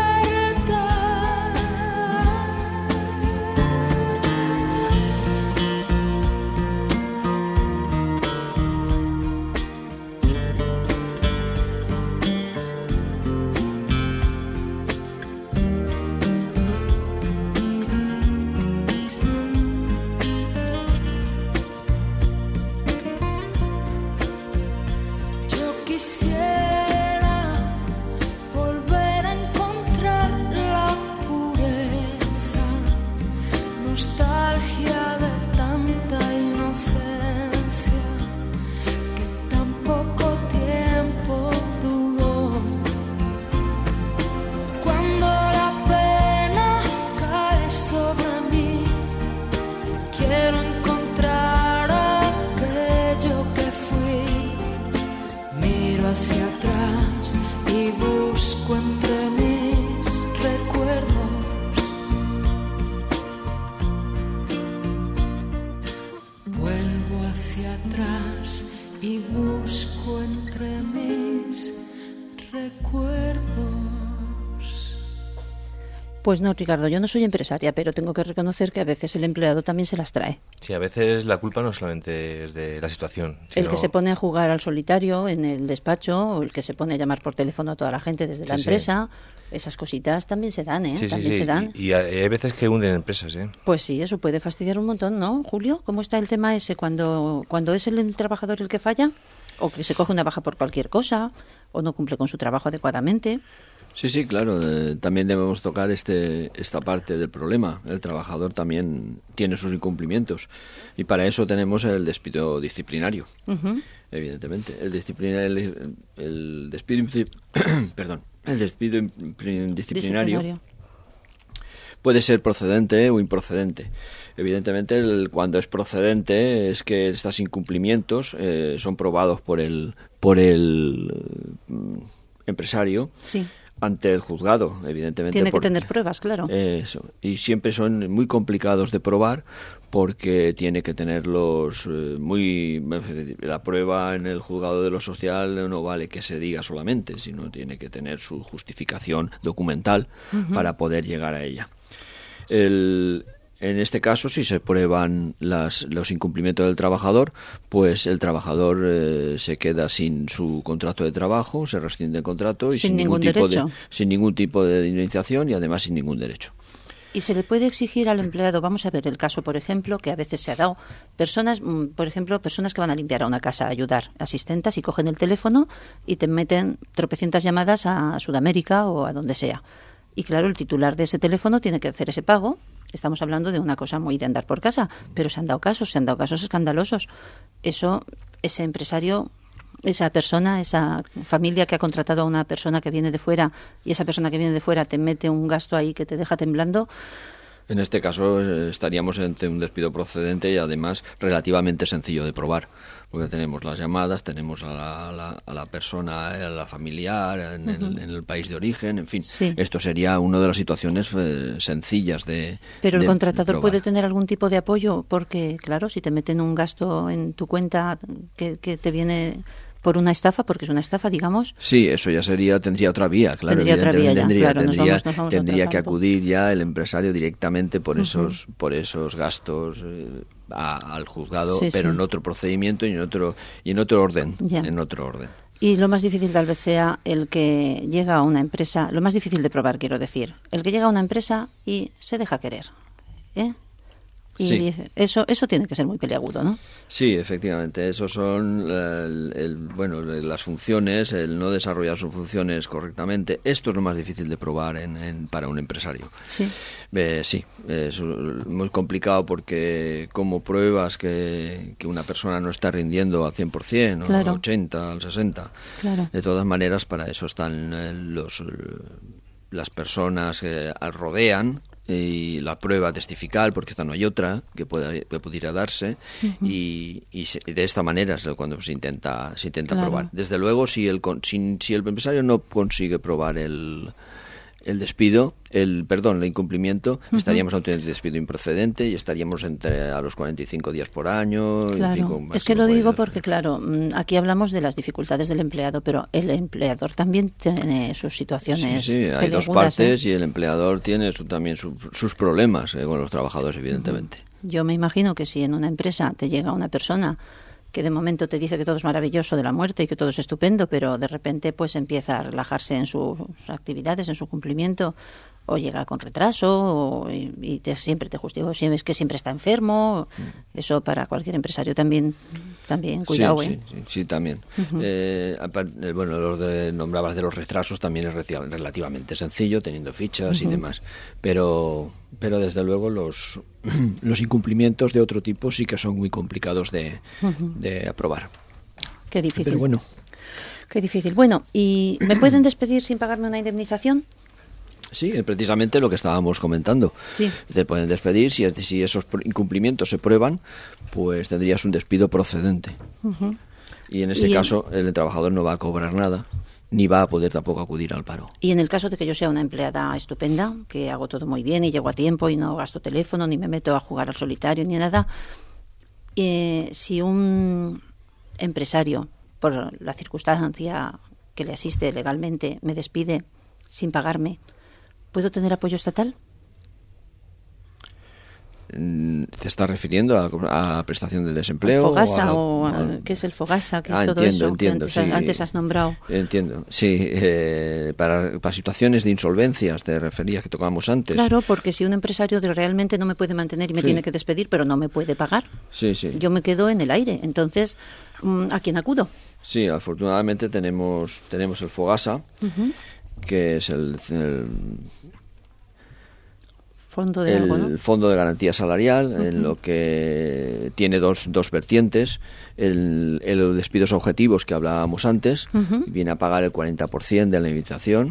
S6: Busco entre mis recuerdos.
S1: Pues no, Ricardo, yo no soy empresaria, pero tengo que reconocer que a veces el empleado también se las trae.
S3: Sí, a veces la culpa no solamente es de la situación.
S1: El
S3: sino...
S1: que se pone a jugar al solitario en el despacho, o el que se pone a llamar por teléfono a toda la gente desde la
S3: Sí, sí.
S1: empresa, esas cositas también se dan, ¿eh?
S3: Sí, sí,
S1: también
S3: sí.
S1: se dan.
S3: Y, y hay veces que hunden empresas, ¿eh?
S1: Pues sí, eso puede fastidiar un montón, ¿no, Julio? ¿Cómo está el tema ese cuando, cuando es el, el trabajador el que falla? O que se coge una baja por cualquier cosa, o no cumple con su trabajo adecuadamente.
S5: Sí, sí, claro. Eh, también debemos tocar este esta parte del problema. El trabajador también tiene sus incumplimientos y para eso tenemos el despido disciplinario.
S1: Uh-huh.
S5: Evidentemente, el disciplina el, el despido perdón, el despido disciplinario,
S1: Disciplinario.
S5: puede ser procedente o improcedente. Evidentemente, el, cuando es procedente es que estos incumplimientos eh, son probados por el por el eh, empresario.
S1: Sí.
S5: Ante el juzgado, evidentemente.
S1: Tiene
S5: porque,
S1: que tener pruebas, claro.
S5: Eso. Y siempre son muy complicados de probar porque tiene que tenerlos eh, muy... La prueba en el juzgado de lo social no vale que se diga solamente, sino tiene que tener su justificación documental uh-huh. para poder llegar a ella. El... En este caso, si se prueban las, los incumplimientos del trabajador, pues el trabajador eh, se queda sin su contrato de trabajo, se rescinde el contrato y
S1: sin,
S5: sin
S1: ningún
S5: ningún tipo
S1: derecho.
S5: de sin ningún tipo de indemnización y además sin ningún derecho.
S1: Y se le puede exigir al empleado, vamos a ver el caso, por ejemplo, que a veces se ha dado, personas, por ejemplo, personas que van a limpiar a una casa, a ayudar, asistentas, y cogen el teléfono y te meten tropecientas llamadas a Sudamérica o a donde sea. Y claro, el titular de ese teléfono tiene que hacer ese pago. Estamos hablando de una cosa muy de andar por casa, pero se han dado casos, se han dado casos escandalosos. Eso, ese empresario, esa persona, esa familia que ha contratado a una persona que viene de fuera y esa persona que viene de fuera te mete un gasto ahí que te deja temblando.
S5: En este caso eh, estaríamos ante un despido procedente y además relativamente sencillo de probar, porque tenemos las llamadas, tenemos a la, a la, a la persona, a la familiar, en, uh-huh. el, en el país de origen, en fin.
S1: Sí.
S5: Esto sería una de las situaciones eh, sencillas de
S1: Pero el
S5: de,
S1: contratador
S5: de
S1: puede tener algún tipo de apoyo, porque claro, si te meten un gasto en tu cuenta que, que te viene... por una estafa, porque es una estafa, digamos.
S5: Sí, eso ya sería, tendría otra vía, claro.
S1: Tendría otra vía ya,
S5: tendría,
S1: claro,
S5: tendría,
S1: nos vamos, nos vamos
S5: tendría
S1: a
S5: que
S1: otro campo.
S5: acudir ya el empresario directamente por
S1: Uh-huh.
S5: esos por esos gastos eh, a, al juzgado,
S1: Sí,
S5: pero
S1: sí.
S5: en otro procedimiento y en otro y en otro orden,
S1: Ya.
S5: en otro orden.
S1: Y lo más difícil tal vez sea el que llega a una empresa, lo más difícil de probar, quiero decir, el que llega a una empresa y se deja querer, ¿eh? Y
S5: Sí.
S1: dice, eso eso tiene que ser muy peliagudo, ¿no?
S5: Sí, efectivamente, esos son el, el, bueno, las funciones, el no desarrollar sus funciones correctamente. Esto es lo más difícil de probar en, en, para un empresario.
S1: Sí.
S5: Eh, sí, es muy complicado porque como pruebas que, que una persona no está rindiendo al cien por ciento, o
S1: Claro.
S5: al ochenta, al sesenta.
S1: Claro.
S5: De todas maneras, para eso están eh, los las personas que rodean y la prueba testifical, porque esta no hay otra que pueda que pudiera darse. Uh-huh. y, y se, de esta manera es cuando se intenta se intenta
S1: claro.
S5: probar. Desde luego, si el si, si el empresario no consigue probar el el despido, el perdón, el incumplimiento, uh-huh. estaríamos ante un despido improcedente y estaríamos entre a los cuarenta y cinco días por año.
S1: Claro.
S5: En fin, con
S1: es que lo digo
S5: cuarenta.
S1: porque, claro, aquí hablamos de las dificultades del empleado, pero el empleador también tiene sus situaciones.
S5: Sí, sí, hay dos partes ¿eh? Y el empleador tiene su, también su, sus problemas eh, con los trabajadores, evidentemente.
S1: Uh-huh. Yo me imagino que si en una empresa te llega una persona que de momento te dice que todo es maravilloso de la muerte y que todo es estupendo, pero de repente pues empieza a relajarse en sus actividades, en su cumplimiento, o llega con retraso, o, y, y te, siempre te justifica, si es que siempre está enfermo. Mm. Eso para cualquier empresario también, también cuidado.
S5: Sí,
S1: ¿eh?
S5: sí, sí, sí, también. Uh-huh. eh, bueno, lo de nombrabas de los retrasos también es relativamente sencillo, teniendo fichas uh-huh. y demás, pero pero desde luego los los incumplimientos de otro tipo sí que son muy complicados de, uh-huh. de aprobar.
S1: Qué difícil.
S5: Pero bueno.
S1: Qué difícil. Bueno, ¿y me pueden despedir sin pagarme una indemnización?
S5: Sí, es precisamente lo que estábamos comentando.
S1: Sí.
S5: Te pueden despedir, si, si esos incumplimientos se prueban, pues tendrías un despido procedente. Uh-huh. Y en ese y caso en... el trabajador no va a cobrar nada, ni va a poder tampoco acudir al paro.
S1: Y en el caso de que yo sea una empleada estupenda, que hago todo muy bien y llego a tiempo y no gasto teléfono, ni me meto a jugar al solitario, ni nada, eh, si un empresario, por la circunstancia que le asiste legalmente, me despide sin pagarme, ¿Puedo tener apoyo estatal?
S5: ¿Te estás refiriendo a, a prestación de desempleo?
S1: ¿Fogasa
S5: o,
S1: o
S5: a,
S1: a, qué es el Fogasa? ¿Qué es
S5: ah,
S1: todo
S5: entiendo,
S1: eso
S5: entiendo,
S1: que antes,
S5: sí.
S1: antes has nombrado?
S5: Entiendo, sí. Eh, para, para situaciones de insolvencias, te referías que tocábamos antes.
S1: Claro, porque si un empresario realmente no me puede mantener y me
S5: Sí.
S1: tiene que despedir, pero no me puede pagar,
S5: Sí, sí.
S1: yo me quedo en el aire. Entonces, ¿a quién acudo?
S5: Sí, afortunadamente tenemos, tenemos el Fogasa,
S1: Uh-huh.
S5: que es el... el
S1: Fondo de algo, ¿no?
S5: el Fondo de Garantía Salarial, uh-huh. en lo que tiene dos, dos vertientes. El, el los despidos objetivos que hablábamos antes,
S1: Uh-huh.
S5: viene a pagar el cuarenta por ciento de la indemnización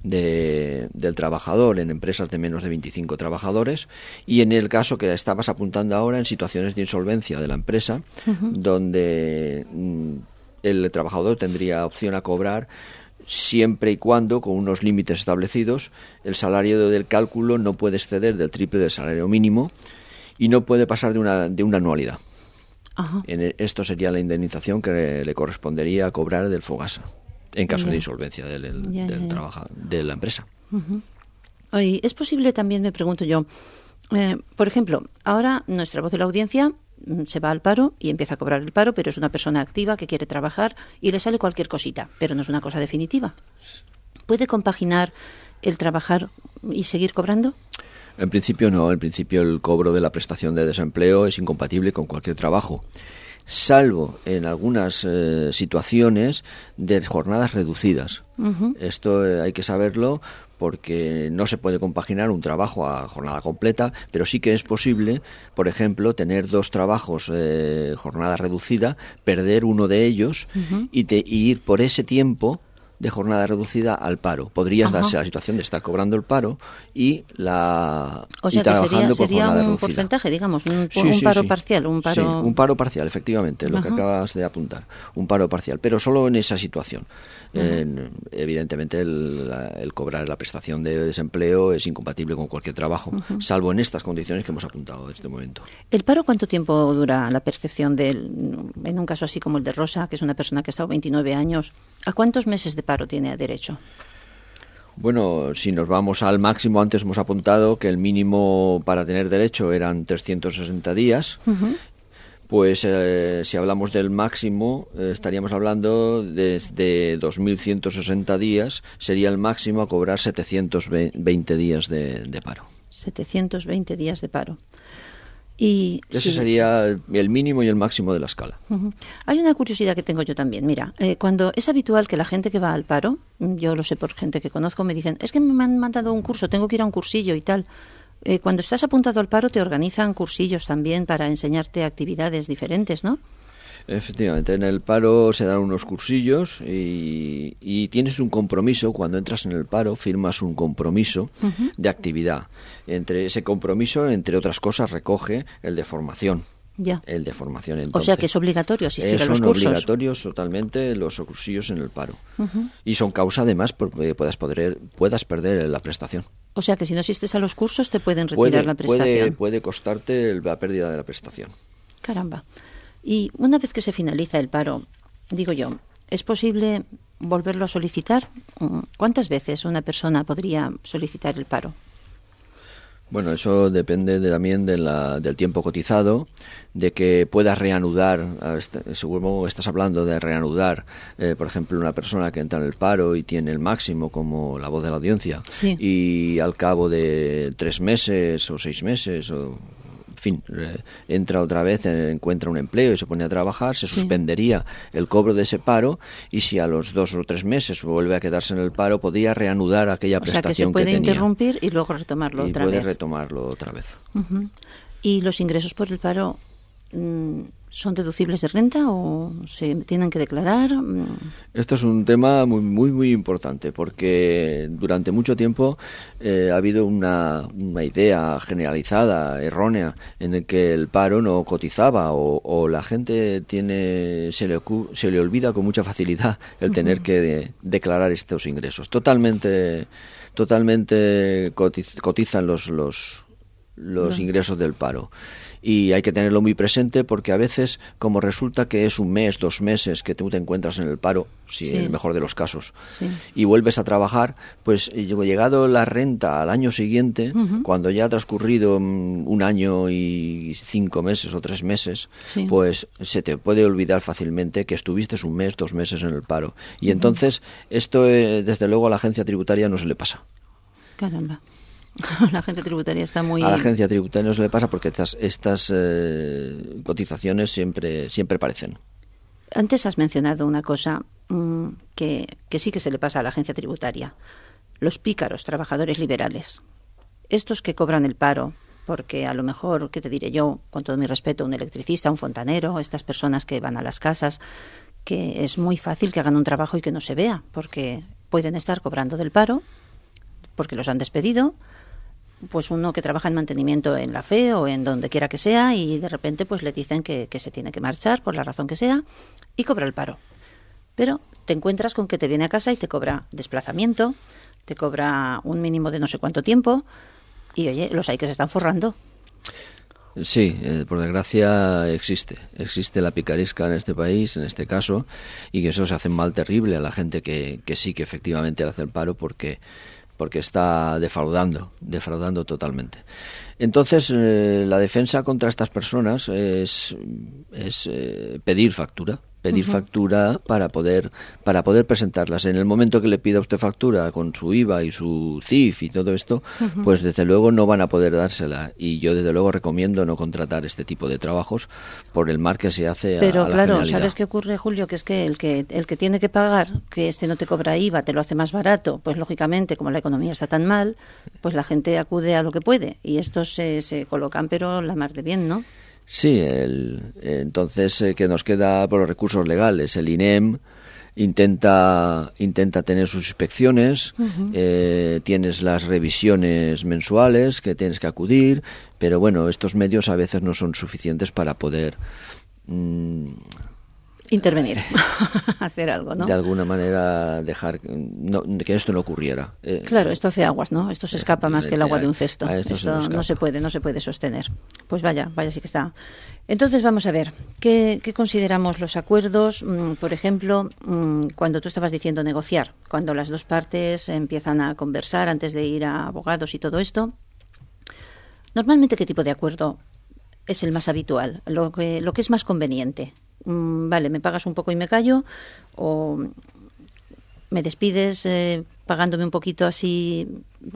S5: de, del trabajador en empresas de menos de veinticinco trabajadores, y en el caso que estabas apuntando ahora, en situaciones de insolvencia de la empresa, uh-huh. donde mm, el trabajador tendría opción a cobrar siempre y cuando, con unos límites establecidos, el salario del cálculo no puede exceder del triple del salario mínimo y no puede pasar de una, de una anualidad.
S1: Ajá.
S5: En el, esto sería la indemnización que le, le correspondería cobrar del Fogasa, en caso
S1: Ya.
S5: de insolvencia del, el,
S1: Ya,
S5: del
S1: ya, ya.
S5: trabaja, de la empresa.
S1: Uh-huh. Oye, ¿es posible también, me pregunto yo, eh, por ejemplo, ahora nuestra voz de la audiencia mm, se va al paro y empieza a cobrar el paro, pero es una persona activa que quiere trabajar y le sale cualquier cosita, pero no es una cosa definitiva? ¿Puede compaginar el trabajar y seguir cobrando?
S5: En principio no, en principio el cobro de la prestación de desempleo es incompatible con cualquier trabajo, salvo en algunas eh, situaciones de jornadas reducidas.
S1: Uh-huh.
S5: Esto eh, hay que saberlo porque no se puede compaginar un trabajo a jornada completa, pero sí que es posible, por ejemplo, tener dos trabajos eh, jornada reducida, perder uno de ellos
S1: Uh-huh.
S5: y, te, y ir por ese tiempo de jornada reducida al paro. Podrías
S1: Ajá.
S5: darse la situación de estar cobrando el paro y la
S1: O sea
S5: y
S1: que sería,
S5: trabajando por
S1: sería
S5: jornada
S1: un
S5: reducida.
S1: porcentaje, digamos, un,
S5: Sí,
S1: un
S5: sí,
S1: paro
S5: sí.
S1: parcial, un paro...
S5: Sí, un paro parcial, efectivamente, lo
S1: Ajá.
S5: que acabas de apuntar. Un paro parcial, pero solo en esa situación. En, evidentemente, el, la- el cobrar la prestación de desempleo es incompatible con cualquier trabajo,
S1: Ujú.
S5: salvo en estas condiciones que hemos apuntado en este momento.
S1: ¿El paro cuánto tiempo dura la percepción del, en un caso así como el de Rosa, que es una persona que ha estado veintinueve años, ¿a cuántos meses de paro tiene derecho?
S5: Bueno, si nos vamos al máximo, antes hemos apuntado que el mínimo para tener derecho eran trescientos sesenta días.
S1: Ujú.
S5: Pues eh, si hablamos del máximo, eh, estaríamos hablando desde dos mil ciento sesenta días, sería el máximo a cobrar setecientos veinte días de, de paro.
S1: setecientos veinte días de paro. Y
S5: Ese
S1: sí.
S5: sería el mínimo y el máximo de la escala.
S1: Ujú. Hay una curiosidad que tengo yo también. Mira, eh, cuando es habitual que la gente que va al paro, yo lo sé por gente que conozco, me dicen, es que me han mandado un curso, tengo que ir a un cursillo y tal. Eh, cuando estás apuntado al paro te organizan cursillos también para enseñarte actividades diferentes, ¿no?
S5: Efectivamente, en el paro se dan unos cursillos y, y tienes un compromiso. Cuando entras en el paro, firmas un compromiso
S1: Ujú.
S5: de actividad. Entre ese compromiso, entre otras cosas, recoge el de formación.
S1: Ya.
S5: El de formación,
S1: O
S5: entonces.
S1: sea que es obligatorio asistir
S5: Eh,
S1: a los
S5: son
S1: cursos.
S5: obligatorios totalmente los cursillos en el paro.
S1: Ujú.
S5: Y son causa, además, porque puedas, poder, puedas perder la prestación.
S1: O sea que si no asistes a los cursos te pueden retirar
S5: Puede,
S1: la
S5: puede,
S1: prestación.
S5: puede costarte el- la pérdida de la prestación.
S1: Caramba. Y una vez que se finaliza el paro, digo yo, ¿es posible volverlo a solicitar? Mm, ¿Cuántas veces una persona podría solicitar el paro?
S5: Bueno, eso depende de- también de la, del tiempo cotizado, de que puedas reanudar, a este- seguro estás hablando de reanudar, eh, por ejemplo, una persona que entra en el paro y tiene el máximo como la voz de la audiencia,
S1: Sí.
S5: y al cabo de tres meses o seis meses o... En fin, eh, entra otra vez, eh, encuentra un empleo y se pone a trabajar, se
S1: Sí.
S5: suspendería el cobro de ese paro y si a los dos o tres meses vuelve a quedarse en el paro, podría reanudar aquella
S1: O sea que se
S5: prestación
S1: puede
S5: tenía
S1: interrumpir y luego retomarlo
S5: y
S1: otra
S5: puede
S1: vez.
S5: retomarlo otra vez.
S1: Ujú. ¿Y los ingresos por el paro mm, son deducibles de renta o se tienen que declarar? Mm,
S5: Esto es un tema muy muy muy importante porque durante mucho tiempo eh, ha habido una, una idea generalizada, errónea, en el que el paro no cotizaba o, o la gente tiene se le, ocu- se le olvida con mucha facilidad el tener que de- declarar estos ingresos. Totalmente, totalmente cotiz- cotizan los los los
S1: No.
S5: ingresos del paro. Y hay que tenerlo muy presente porque a veces, como resulta que es un mes, dos meses que tú te encuentras en el paro, si
S1: Sí.
S5: en el mejor de los casos,
S1: Sí.
S5: y vuelves a trabajar, pues llegado la renta al año siguiente,
S1: Ujú.
S5: cuando ya ha transcurrido mm, un año y cinco meses o tres meses,
S1: Sí.
S5: pues se te puede olvidar fácilmente que estuviste un mes, dos meses en el paro. Y entonces esto, eh, desde luego, a la agencia tributaria no se le pasa.
S1: Caramba. La agencia tributaria está muy...
S5: A la agencia tributaria no se le pasa porque estas, estas eh, cotizaciones siempre, siempre aparecen.
S1: Antes has mencionado una cosa mm, que, que sí que se le pasa a la agencia tributaria. Los pícaros trabajadores liberales. Estos que cobran el paro, porque a lo mejor, ¿qué te diré yo? Con todo mi respeto, un electricista, un fontanero, estas personas que van a las casas, que es muy fácil que hagan un trabajo y que no se vea, porque pueden estar cobrando del paro, porque los han despedido, pues uno que trabaja en mantenimiento en la F E o en donde quiera que sea y de repente pues le dicen que, que se tiene que marchar por la razón que sea y cobra el paro. Pero te encuentras con que te viene a casa y te cobra desplazamiento, te cobra un mínimo de no sé cuánto tiempo y oye, los hay que se están forrando.
S5: Sí, eh, por desgracia existe, existe la picaresca en este país, en este caso, y que eso se hace mal terrible a la gente que, que sí que efectivamente le hace el paro porque porque está defraudando, defraudando totalmente. Entonces, eh, la defensa contra estas personas es, es eh, pedir factura, pedir uh-huh. factura para poder para poder presentarlas. En el momento que le pida usted factura con su I V A y su C I F y todo esto, uh-huh. pues desde luego no van a poder dársela. Y yo desde luego recomiendo no contratar este tipo de trabajos por el mal que se hace a,
S1: Pero
S5: a la
S1: claro,
S5: generalidad.
S1: ¿sabes qué ocurre, Julio? Que es que el que el que tiene que pagar, que este no te cobra I V A, te lo hace más barato, pues lógicamente, como la economía está tan mal, pues la gente acude a lo que puede. Y estos se, se colocan, pero la mar de bien, ¿no?
S5: Sí, el, entonces, eh, ¿qué nos queda por los recursos legales? El I N E M intenta intenta tener sus inspecciones, uh-huh. eh, tienes las revisiones mensuales que tienes que acudir, pero bueno, estos medios a veces no son suficientes para poder... Mmm,
S1: intervenir, hacer algo, ¿no?
S5: De alguna manera dejar no, que esto no ocurriera. Eh,
S1: claro, esto hace aguas, ¿no? Esto se escapa más que el agua de un cesto.
S5: Esto
S1: esto
S5: se
S1: no se puede, no se puede sostener. Pues vaya, vaya sí que está. Entonces vamos a ver, ¿qué, qué consideramos los acuerdos? Mm, por ejemplo, mm, cuando tú estabas diciendo negociar, cuando las dos partes empiezan a conversar antes de ir a abogados y todo esto. Normalmente, ¿qué tipo de acuerdo es el más habitual? Lo que, lo que es más conveniente. Vale, me pagas un poco y me callo, o me despides eh, pagándome un poquito así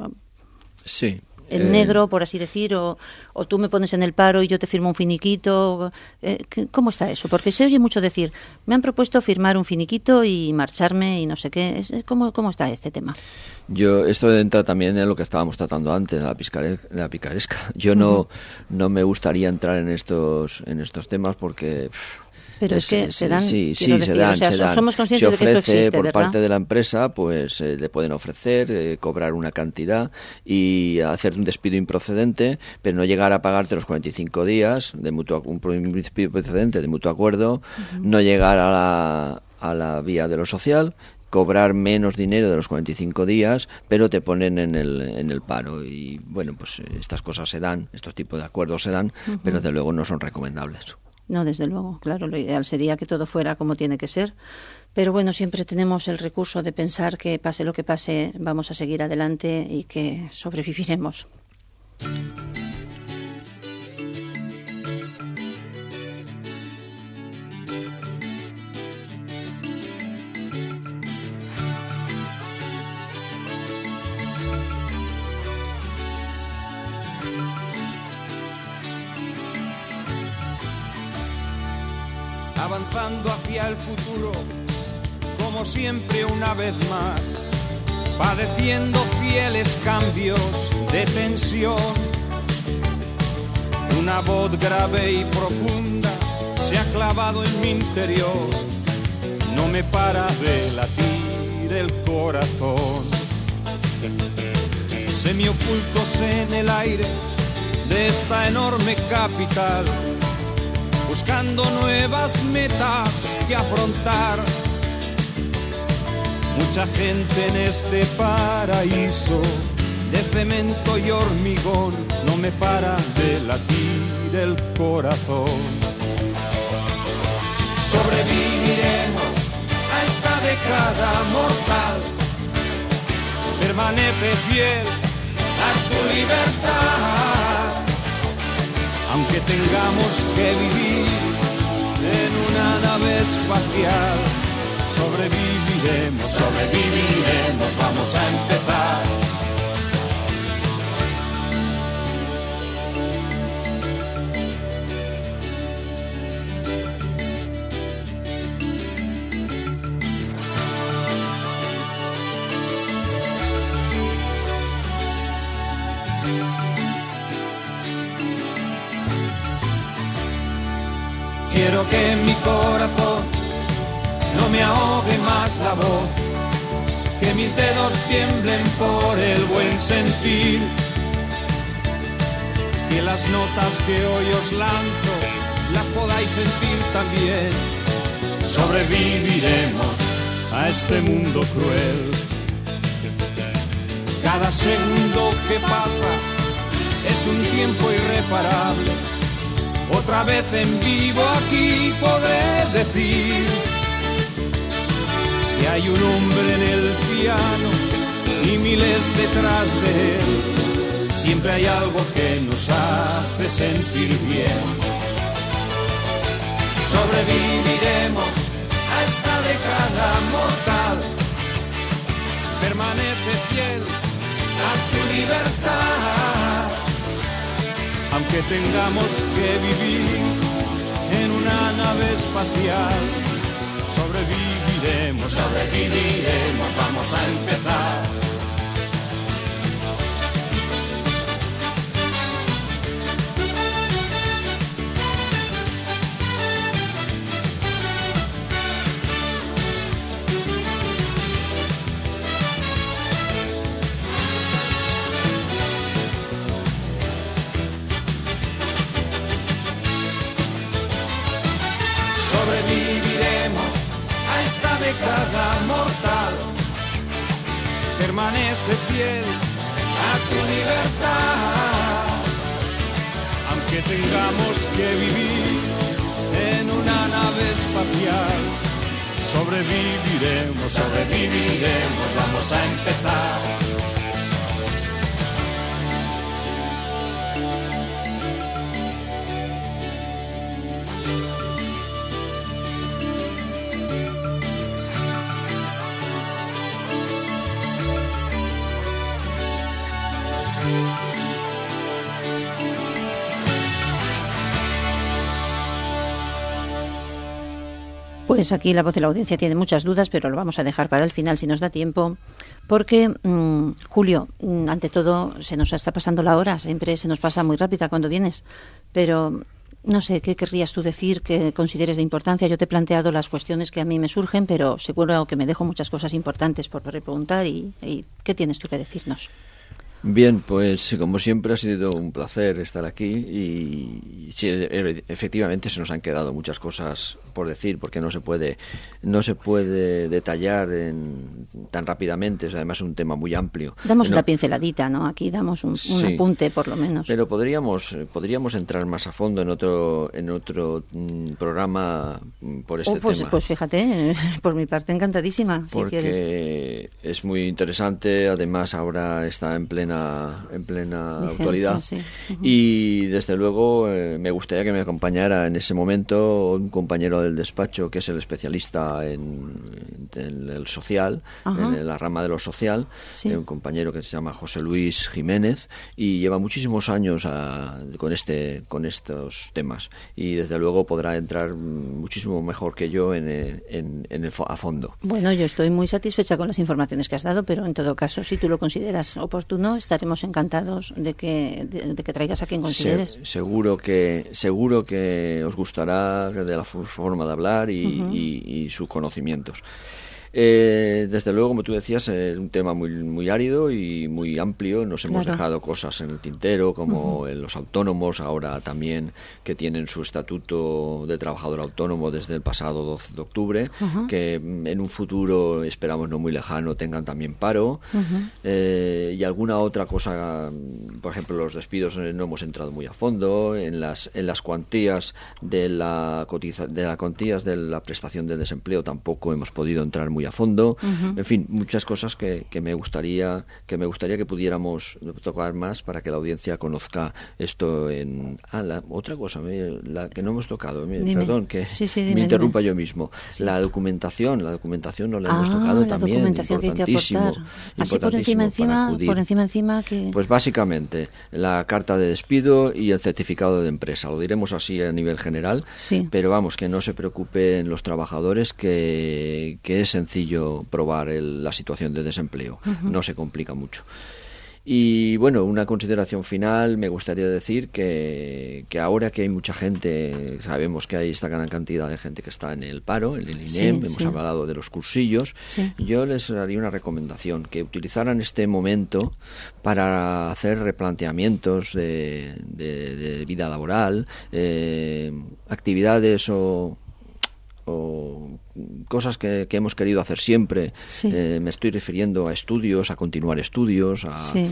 S5: sí,
S1: en
S5: eh,
S1: negro, por así decir, o, o tú me pones en el paro y yo te firmo un finiquito. Eh, ¿Cómo está eso? Porque se oye mucho decir, me han propuesto firmar un finiquito y marcharme y no sé qué. ¿Cómo, cómo está este tema?
S5: Yo esto entra también en lo que estábamos tratando antes, la, piscare, la picaresca. Yo no, uh-huh. no me gustaría entrar en estos en estos temas porque...
S1: Pero es, es que se dan,
S5: sí, sí,
S1: decir,
S5: se dan,
S1: o sea,
S5: se dan.
S1: somos conscientes
S5: se ofrece,
S1: de que esto existe,
S5: por
S1: ¿verdad?
S5: parte de la empresa, pues eh, le pueden ofrecer, eh, cobrar una cantidad y hacer un despido improcedente, pero no llegar a pagarte los cuarenta y cinco días de mutuo, un despido improcedente de mutuo acuerdo, uh-huh. no llegar a la, a la vía de lo social, cobrar menos dinero de los cuarenta y cinco días, pero te ponen en el en el paro. Y bueno, pues estas cosas se dan, estos tipos de acuerdos se dan, uh-huh. pero desde luego no son recomendables.
S1: No, desde luego, claro, lo ideal sería que todo fuera como tiene que ser, pero bueno, siempre tenemos el recurso de pensar que pase lo que pase, vamos a seguir adelante y que sobreviviremos.
S7: Avanzando hacia el futuro, como siempre una vez más, padeciendo fieles cambios de tensión. Una voz grave y profunda se ha clavado en mi interior, no me para de latir el corazón. Semiocultos en el aire de esta enorme capital, buscando nuevas metas que afrontar. Mucha gente en este paraíso de cemento y hormigón, no me para de latir el corazón. Sobreviviremos a esta década mortal, permanece fiel a tu libertad, aunque tengamos que vivir en una nave espacial. Sobreviviremos, sobreviviremos, vamos a empezar. Quiero que mi corazón no me ahogue más la voz, que mis dedos tiemblen por el buen sentir, que las notas que hoy os lanzo las podáis sentir también. Sobreviviremos a este mundo cruel. Cada segundo que pasa es un tiempo irreparable. Otra vez en vivo aquí podré decir que hay un hombre en el piano y miles detrás de él. Siempre hay algo que nos hace sentir bien. Sobreviviremos a esta década mortal. Permanece fiel a tu libertad, aunque tengamos que vivir en una nave espacial. Sobreviviremos, sobreviviremos, vamos a empezar. Sobreviviremos a esta década mortal. Permanece fiel a tu libertad, aunque tengamos que vivir en una nave espacial. Sobreviviremos, sobreviviremos, vamos a empezar.
S1: Pues aquí la voz de la audiencia tiene muchas dudas, pero lo vamos a dejar para el final si nos da tiempo, porque, mmm, Julio, mmm, ante todo se nos está pasando la hora, siempre se nos pasa muy rápida cuando vienes, pero no sé, ¿qué querrías tú decir que consideres de importancia? Yo te he planteado las cuestiones que a mí me surgen, pero seguro que me dejo muchas cosas importantes por preguntar y, y ¿qué tienes tú que decirnos?
S5: Bien, pues como siempre ha sido un placer estar aquí y, y sí, efectivamente se nos han quedado muchas cosas por decir porque no se puede no se puede detallar en, tan rápidamente, es además un tema muy amplio.
S1: Damos
S5: no,
S1: una pinceladita, ¿no? Aquí damos un, un
S5: sí,
S1: apunte por lo menos.
S5: Pero podríamos podríamos entrar más a fondo en otro en otro mm, programa por este
S1: oh, pues,
S5: tema.
S1: Pues fíjate, por mi parte encantadísima,
S5: porque
S1: si quieres.
S5: Es muy interesante, además ahora está en plena en plena
S1: Vigencia,
S5: actualidad
S1: sí. Uh-huh.
S5: Y desde luego eh, me gustaría que me acompañara en ese momento un compañero del despacho que es el especialista en, en el social, uh-huh, en la rama de lo social,
S1: sí,
S5: eh, un compañero que se llama José Luis Jiménez y lleva muchísimos años a, con este con estos temas y desde luego podrá entrar muchísimo mejor que yo en, en, en el, a fondo.
S1: Bueno, yo estoy muy satisfecha con las informaciones que has dado, pero en todo caso, si tú lo consideras oportuno, estaremos encantados de que de, de que traigas a quien consideres.
S5: Se, seguro que seguro que os gustará de la forma de hablar y, uh-huh, y, y sus conocimientos. Eh, desde luego, como tú decías, es un tema muy muy árido y muy amplio. Nos hemos
S1: Claro.
S5: dejado cosas en el tintero, como
S1: Ujú.
S5: en los autónomos, ahora también que tienen su estatuto de trabajador autónomo desde el pasado doce de octubre,
S1: Ujú.
S5: que mm, en un futuro, esperamos no muy lejano, tengan también paro.
S1: Ujú.
S5: Eh, y alguna otra cosa, mm, por ejemplo, los despidos eh, no hemos entrado muy a fondo, en las en las cuantías de la cotiza, de las cuantías de la prestación de desempleo tampoco hemos podido entrar muy a fondo.
S1: Ujú.
S5: En fin, muchas cosas que, que me gustaría que me gustaría que pudiéramos tocar más para que la audiencia conozca esto en ah, la, otra cosa me- la que no hemos tocado, me-
S1: Dime.
S5: perdón que
S1: Sí, sí,
S5: me
S1: dime,
S5: interrumpa
S1: dime.
S5: yo mismo.
S1: Sí.
S5: La documentación, la documentación no la hemos
S1: Ah,
S5: tocado
S1: la
S5: también,
S1: documentación que hay que
S5: importantísimo,
S1: aportar. Así por encima,
S5: importantísimo para
S1: encima,
S5: acudir.
S1: por encima, encima que...
S5: Pues básicamente la carta de despido y el certificado de empresa. Lo diremos así a nivel general,
S1: Sí.
S5: pero vamos, que no se preocupen los trabajadores que, que es sencillo probar el- la situación de desempleo.
S1: Ujú.
S5: No se complica mucho. Y bueno, una consideración final, me gustaría decir que, que ahora que hay mucha gente, sabemos que hay esta gran cantidad de gente que está en el paro, en el
S1: Sí,
S5: INEM, hemos
S1: sí.
S5: hablado de los cursillos,
S1: Sí.
S5: yo les haría una recomendación, que utilizaran este momento para hacer replanteamientos de, de- de vida laboral, eh, actividades o o cosas que, que hemos querido hacer siempre.
S1: Sí.
S5: Eh, me estoy refiriendo a estudios, a continuar estudios, a,
S1: Sí.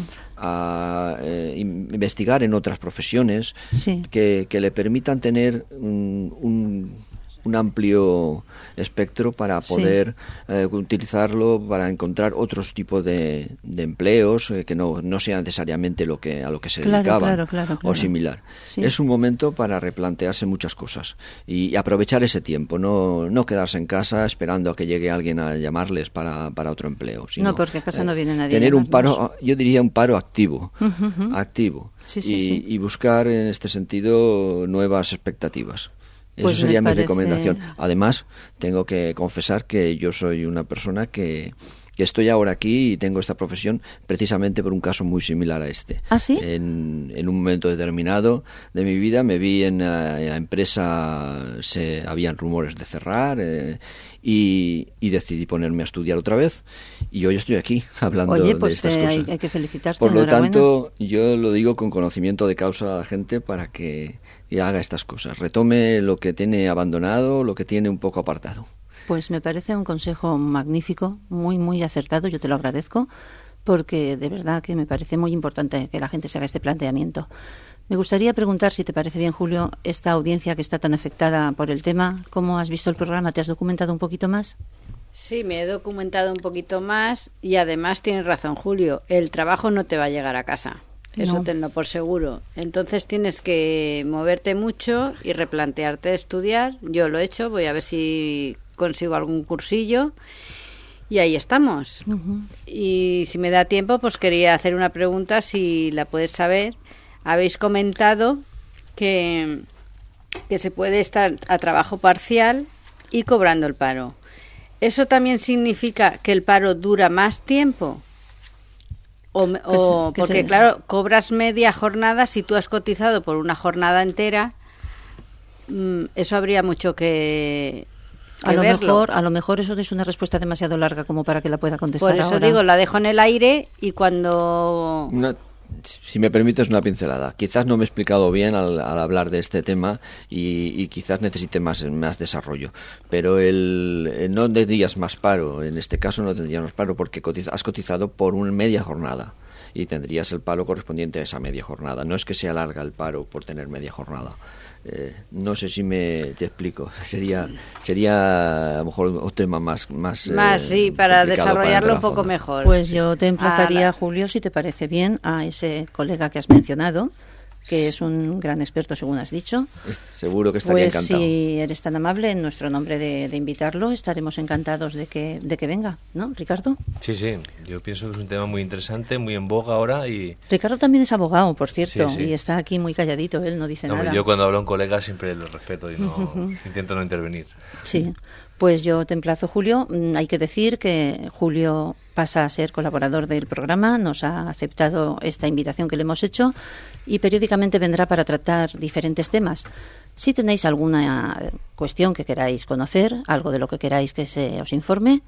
S5: a, eh, in- investigar en otras profesiones
S1: Sí.
S5: que, que le permitan tener un, un- un amplio espectro para
S1: Sí.
S5: poder eh, utilizarlo para encontrar otros tipos de, de empleos eh, que no, no sea necesariamente lo que a lo que se
S1: Claro,
S5: dedicaban
S1: claro, claro,
S5: o
S1: claro.
S5: similar.
S1: Sí.
S5: Es un momento para replantearse muchas cosas y, y aprovechar ese tiempo, no, no quedarse en casa esperando a que llegue alguien a llamarles para, para otro empleo. Sino,
S1: No, porque a casa no viene nadie a
S5: Tener un
S1: llamarnos.
S5: paro, yo diría un paro activo,
S1: Ujú, ujú.
S5: activo
S1: Sí, sí,
S5: y,
S1: sí.
S5: y buscar en este sentido nuevas expectativas. Eso
S1: Pues me
S5: sería mi
S1: parece-
S5: recomendación. Además, tengo que confesar que yo soy una persona que, que estoy ahora aquí y tengo esta profesión precisamente por un caso muy similar a este.
S1: ¿Ah, sí?
S5: En, en un momento determinado de mi vida me vi en la, en la empresa, se habían rumores de cerrar eh, y, y decidí ponerme a estudiar otra vez y hoy estoy aquí hablando
S1: Oye,
S5: de
S1: pues
S5: estas
S1: eh,
S5: cosas.
S1: hay, hay que felicitarte.
S5: Por lo
S1: enhorabuena.
S5: tanto, yo lo digo con conocimiento de causa a la gente para que haga estas cosas, retome lo que tiene abandonado, lo que tiene un poco apartado.
S1: Pues me parece un consejo magnífico, muy, muy acertado, yo te lo agradezco, porque de verdad que me parece muy importante que la gente se haga este planteamiento. Me gustaría preguntar, si te parece bien, Julio, esta audiencia que está tan afectada por el tema, ¿cómo has visto el programa? ¿Te has documentado un poquito más?
S4: Sí, me he documentado un poquito más y además tienes razón, Julio, el trabajo no te va a llegar a casa. Eso
S1: No.
S4: tenlo por seguro. Entonces tienes que moverte mucho y replantearte estudiar. Yo lo he hecho, voy a ver si consigo algún cursillo y ahí estamos.
S1: Ujú.
S4: Y si me da tiempo, pues quería hacer una pregunta, si la puedes saber. Habéis comentado que, que se puede estar a trabajo parcial y cobrando el paro. ¿Eso también significa que el paro dura más tiempo? O, me-
S1: Que se-
S4: o-
S1: que
S4: porque,
S1: se-
S4: claro, cobras media jornada si tú has cotizado por una jornada entera. mm, Eso habría mucho que, que
S1: A lo
S4: verlo.
S1: mejor, a lo mejor eso es una respuesta demasiado larga como para que la pueda contestar
S4: Por eso
S1: ahora.
S4: digo, la dejo en el aire y cuando...
S5: Una, si me permites una pincelada. Quizás no me he explicado bien al, al hablar de este tema y, y quizás necesite más, más desarrollo. Pero el, eh, no tendrías más paro. En este caso no tendrías más paro porque cotiza- has cotizado por una media jornada y tendrías el paro correspondiente a esa media jornada. No es que se alarga el paro por tener media jornada. Eh, no sé si me te explico. Sería sería a lo mejor otro tema más más,
S4: Más,
S5: eh,
S4: sí, para
S5: complicado
S4: desarrollarlo
S5: entrar
S4: un
S5: a
S4: poco
S5: fondo.
S4: mejor.
S1: Pues yo te emplazaría,
S4: Ala.
S1: Julio, si te parece bien, a ese colega que has mencionado, que es un gran experto, según has dicho.
S5: Es- Seguro que estaría
S1: Pues
S5: encantado.
S1: si eres tan amable, en nuestro nombre de, de invitarlo, estaremos encantados de que, de que venga, ¿no, Ricardo?
S3: Sí, sí, yo pienso que es un tema muy interesante, muy en boga ahora y
S1: Ricardo también es abogado, por cierto,
S3: Sí, sí.
S1: y está aquí muy calladito, él no dice
S3: no,
S1: nada.
S3: yo cuando hablo a un colega siempre lo respeto y no intento no intervenir.
S1: Sí, pues yo te emplazo, Julio. Mm, Hay que decir que Julio pasa a ser colaborador del programa, nos ha aceptado esta invitación que le hemos hecho y periódicamente vendrá para tratar diferentes temas. Si tenéis alguna cuestión que queráis conocer, algo de lo que queráis que se os informe,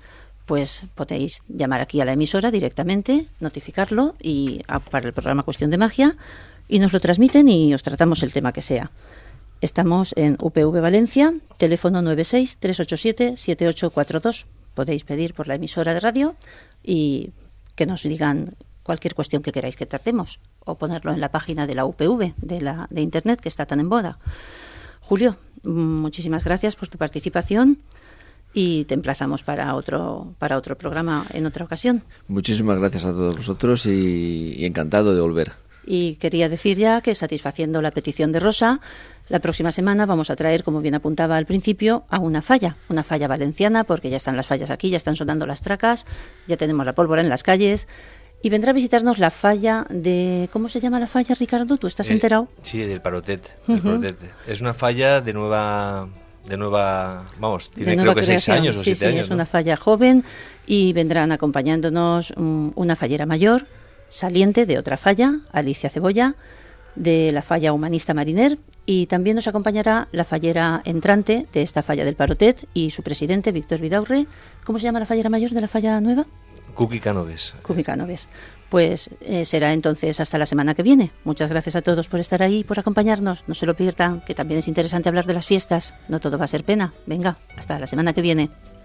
S1: pues podéis llamar aquí a la emisora directamente, notificarlo y a, para el programa Cuestión de Magia, y nos lo transmiten y os tratamos el tema que sea. Estamos en U P V Valencia, teléfono nueve seis tres ocho siete siete ocho cuatro dos. Podéis pedir por la emisora de radio y que nos digan cualquier cuestión que queráis que tratemos, o ponerlo en la página de la U P V, de, la, de Internet, que está tan en boda. Julio, muchísimas gracias por tu participación y te emplazamos para otro para otro programa en otra ocasión.
S5: Muchísimas gracias a todos vosotros y, y encantado de volver.
S1: Y quería decir ya que, satisfaciendo la petición de Rosa, la próxima semana vamos a traer, como bien apuntaba al principio, a una falla, una falla valenciana, porque ya están las fallas aquí, ya están sonando las tracas, ya tenemos la pólvora en las calles. Y vendrá a visitarnos la falla de... ¿Cómo se llama la falla, Ricardo? ¿Tú estás
S3: eh,
S1: enterado?
S3: Sí, del Parotet, del
S1: Uh-huh.
S3: Parotet. Es una falla de nueva... De nueva... Vamos, tiene
S1: De
S3: creo
S1: nueva
S3: que seis
S1: creación.
S3: años o
S1: sí,
S3: siete
S1: sí,
S3: años.
S1: es
S3: ¿no?
S1: una falla joven y vendrán acompañándonos um, una fallera mayor, saliente de otra falla, Alicia Cebolla, de la falla Humanista Mariner, y también nos acompañará la fallera entrante de esta falla del Parotet y su presidente, Víctor Vidaurre. ¿Cómo se llama la fallera mayor de la falla nueva?
S3: Cuqui Canoves.
S1: Cuqui Canoves. Pues eh, será entonces hasta la semana que viene. Muchas gracias a todos por estar ahí y por acompañarnos. No se lo pierdan, que también es interesante hablar de las fiestas. No todo va a ser pena. Venga, hasta la semana que viene.